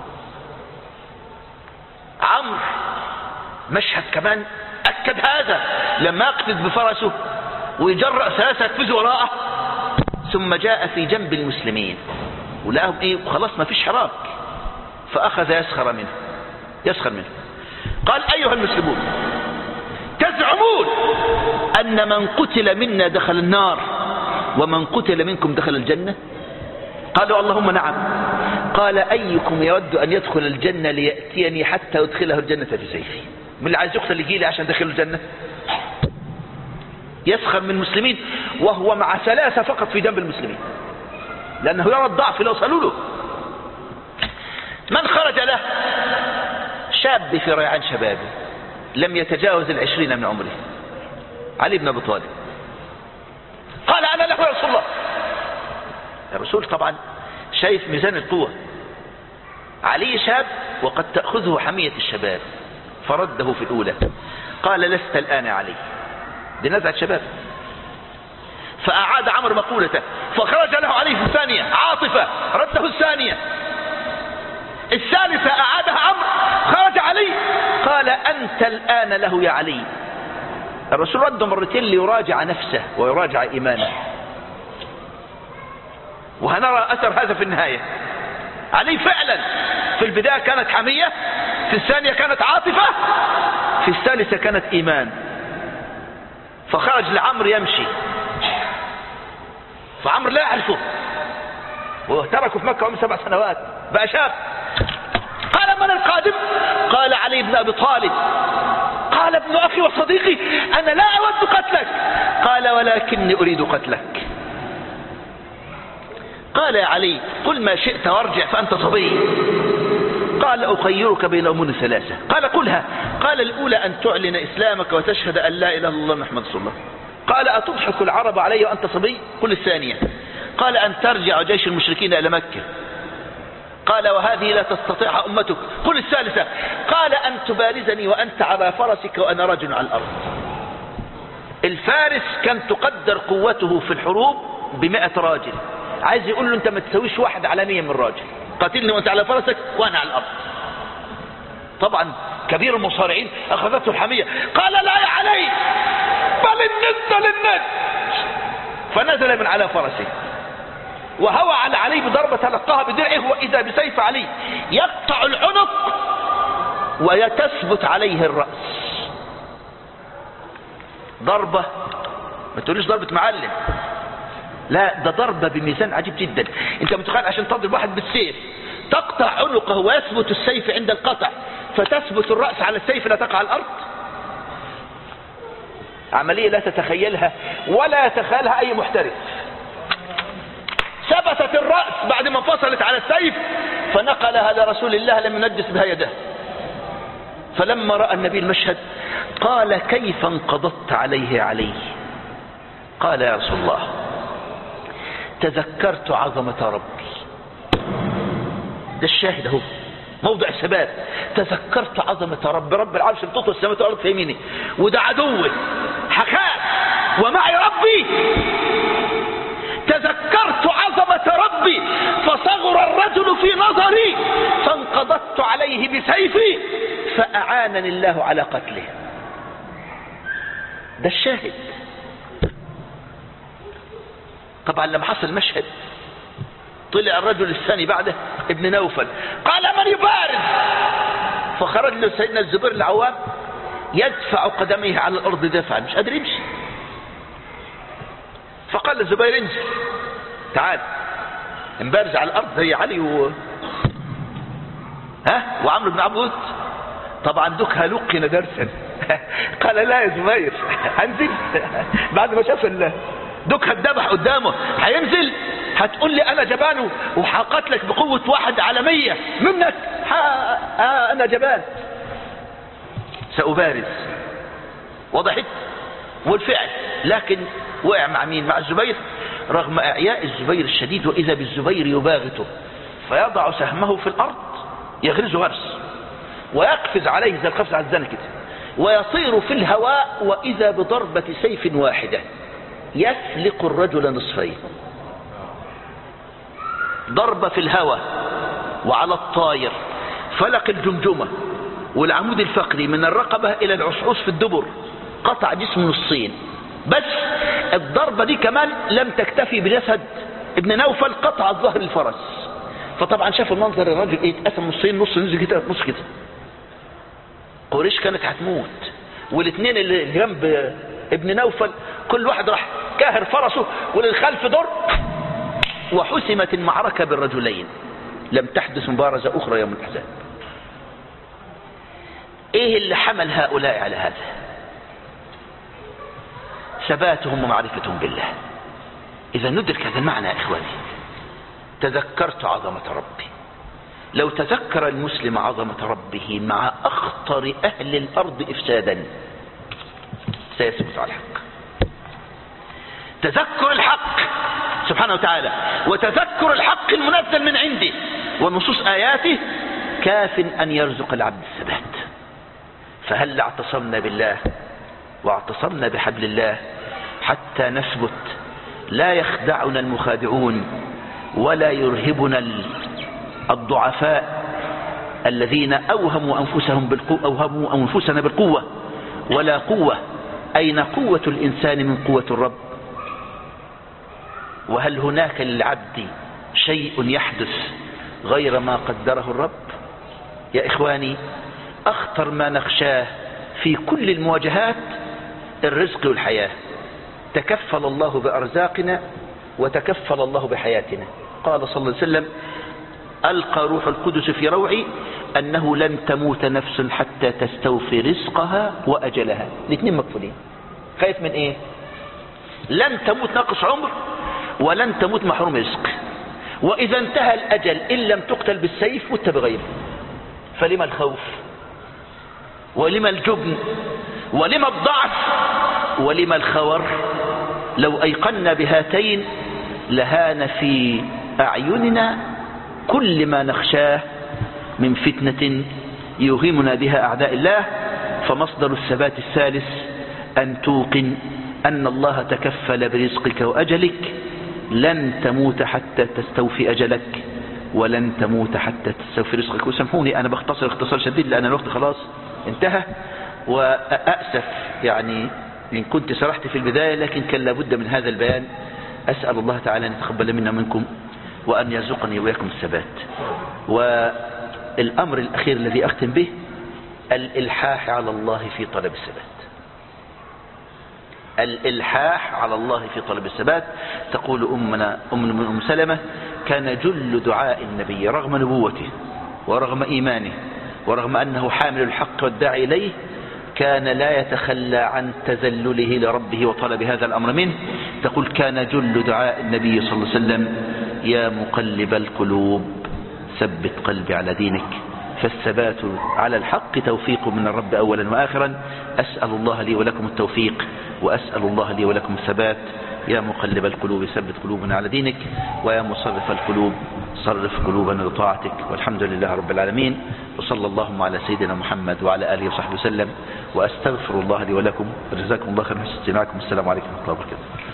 عمرو مشهد كمان أكد هذا لما يقفز بفرسه ويجرأ 3 يقفزوا وراءه، ثم جاء في جنب المسلمين ولقاهم ايه خلاص ما فيش حراك، فأخذ يسخر منه. قال أيها المسلمون تزعمون أن من قتل منا دخل النار ومن قتل منكم دخل الجنة؟ قالوا اللهم نعم. قال أيكم يود أن يدخل الجنة ليأتيني حتى يدخله الجنة بسيفي؟ من اللي عايز يقتل يجي لي عشان دخل الجنة؟ يسخر من المسلمين وهو مع 3 فقط في جنب المسلمين، لأنه يرى الضعف لو صلوا له. من خرج له؟ شاب في ريعان شبابه لم يتجاوز 20 من عمره، علي بن أبي طالب. قال أنا له يا رسول الله. الرسول طبعا شايف ميزان القوة، علي شاب وقد تأخذه حمية الشباب، فرده في الأولى قال لست الآن علي، دي نزعة شباب. فأعاد عمرو مقولته فخرج له علي في الثانية عاطفة، رده الثانية، الثالثة أعادها عمرو، خرج علي قال أنت الآن له يا علي. الرسول رده مرتين ليراجع نفسه ويراجع إيمانه، وهنرى أثر هذا في النهاية. علي فعلا في البداية كانت حمية، في الثانية كانت عاطفة، في الثالثة كانت إيمان. فخرج لعمرو يمشي، فعمرو لا يعرفه وتركه في مكة وهم 7 سنوات، بقى شاب. قال من القادم؟ قال علي بن أبي طالب. قال ابن أخي وصديقي أنا لا أود قتلك. قال ولكني أريد قتلك. قال يا علي قل ما شئت وارجع فأنت صبي. قال أخيرك بين أمور ثلاثة. قال قلها. قال الأولى أن تعلن إسلامك وتشهد أن لا إله إلا الله محمد رسول الله. قال أتضحك العرب علي وأنت صبي؟ قل الثانية. قال أن ترجع جيش المشركين إلى مكة. قال وهذه لا تستطيعها أمتك. قل الثالثة. قال أن تبارزني وأنت على فرسك وأنا رجل على الأرض. الفارس كان تقدر قوته في الحروب ب100 راجل، عايز يقول له أنت ما تسويش واحد على 100 من راجل، قاتلني وأنت على فرسك وأنا على الأرض. طبعا كبير المصارعين أخذته الحمية، قال لا يا علي بل الند للند، فنزل من على فرسه وهوى على علي بضربة تلقاها بدرعه، وإذا بسيف علي يقطع العنق ويتثبت عليه الرأس. ضربة ما تقوليش ضربة معلم، لا ده ضربة بميزان عجيب جدا. انت متخيل عشان تضرب واحد بالسيف تقطع عنقه ويثبت السيف عند القطع فتثبت الرأس على السيف لا تقع على الأرض؟ عملية لا تتخيلها ولا يتخيلها أي محترف. ثبتت الرأس بعد ما انفصلت على السيف فنقلها لرسول الله لم ينجس بها يده. فلما رأى النبي المشهد قال كيف انقضت عليه علي؟ قال يا رسول الله تذكرت عظمة ربي. ده الشاهد اهو، موضع الثبات. تذكرت عظمة رب العرش بتطوى السماوات والارض في يميني، وده عدوي حكام ومعي ربي. تذكرت عظمة ربي فصغر الرجل في نظري فانقضت عليه بسيفي فأعانني الله على قتله. ده الشاهد. طبعا لما حصل المشهد طلع الرجل الثاني بعده ابن نوفل قال من يبارز؟ فخرج له سيدنا الزبير العوام يدفع قدميه على الأرض دفعا، مش قادر يمشي. فقال الزبير انزل تعال انبارز على الأرض زي علي وعمرو بن عبود. طبعا دوك هلقنا درسا قال لا يا زبير هنزل بعد ما شاف دوك هتدبح قدامه هينزل هتقول لي انا جبان وهقتلك بقوة 1 على 100 منك؟ انا جبان سأبارز. وضحت؟ والفعل لكن وقع مع مين؟ مع الزبير، رغم اعياء الزبير الشديد. واذا بالزبير يباغته فيضع سهمه في الارض يغرز غرس ويقفز عليه زي القفز على الزنة كده ويطير في الهواء، واذا بضربة سيف واحدة يفلق الرجل نصفين. ضربة في الهواء وعلى الطاير، فلق الجمجمة والعمود الفقري من الرقبة الى العصعوص في الدبر، قطع جسم نصين. بس الضربة دي كمان لم تكتفي بجسد ابن نوفل، قطع ظهر الفرس. فطبعا شاف المنظر، الراجل ايه اتقسم نصين، نص نزل كده نص كده. قريش كانت هتموت، والاثنين اللي جنب ابن نوفل كل واحد راح كاهر فرسه وللخلف در، وحسمت المعركة بالرجلين. لم تحدث مبارزة أخرى يوم الأحزاب. ايه اللي حمل هؤلاء على هذا؟ ثباتهم ومعرفتهم بالله. إذا ندرك هذا المعنى يا إخواني، تذكرت عظمة ربي. لو تذكر المسلم عظمة ربه مع أخطر أهل الأرض إفسادا سيثبت على الحق. تذكر الحق سبحانه وتعالى وتذكر الحق المنزل من عنده ونصوص آياته كاف أن يرزق العبد الثبات. فهل اعتصمنا بالله واعتصمنا بحبل الله حتى نثبت، لا يخدعنا المخادعون ولا يرهبنا الضعفاء الذين أوهموا أنفسنا بالقوة ولا قوة. أين قوة الإنسان من قوة الرب؟ وهل هناك للعبد شيء يحدث غير ما قدره الرب؟ يا إخواني، أخطر ما نخشاه في كل المواجهات الرزق والحياة. تكفل الله بأرزاقنا وتكفل الله بحياتنا. قال صلى الله عليه وسلم: ألقى روح القدس في روعي أنه لن تموت نفس حتى تستوفي رزقها وأجلها. الاثنين مكفولين. خايف من ايه؟ لن تموت ناقص عمر ولن تموت محروم رزق. وإذا انتهى الأجل إن لم تقتل بالسيف مت بغيره. فلما الخوف ولما الجبن ولما الضعف ولما الخور؟ لو أيقنا بهاتين لهان في أعيننا كل ما نخشاه من فتنة يوهمنا بها أعداء الله. فمصدر الثبات الثالث أن توقن أن الله تكفل برزقك وأجلك. لن تموت حتى تستوفي أجلك ولن تموت حتى تستوفي رزقك. وسامحوني أنا بختصر اختصار شديد لأن الوقت خلاص انتهى، وأأسف يعني إن كنت سرحت في البداية، لكن كان لابد من هذا البيان. أسأل الله تعالى أن يتقبل منا منكم وأن يرزقني وإياكم الثبات. والأمر الأخير الذي أختم به الإلحاح على الله في طلب الثبات. الإلحاح على الله في طلب الثبات. تقول أم سلمة: كان جل دعاء النبي رغم نبوته ورغم إيمانه ورغم أنه حامل الحق والداعي إليه، كان لا يتخلى عن تذلله لربه وطلب هذا الأمر منه. تقول: كان جل دعاء النبي صلى الله عليه وسلم: يا مقلب القلوب ثبت قلبي على دينك. فالثبات على الحق توفيق من الرب أولا وآخرا. أسأل الله لي ولكم التوفيق، وأسأل الله لي ولكم الثبات. يا مقلب القلوب ثبت قلوبنا على دينك، ويا مصرف القلوب صرف قلوبنا لطاعتك. والحمد لله رب العالمين، وصلى اللهم على سيدنا محمد وعلى آله وصحبه وسلم. وأستغفر الله لي ولكم، وجزاكم الله خيرا حسن استماعكم. السلام عليكم ورحمة الله وبركاته.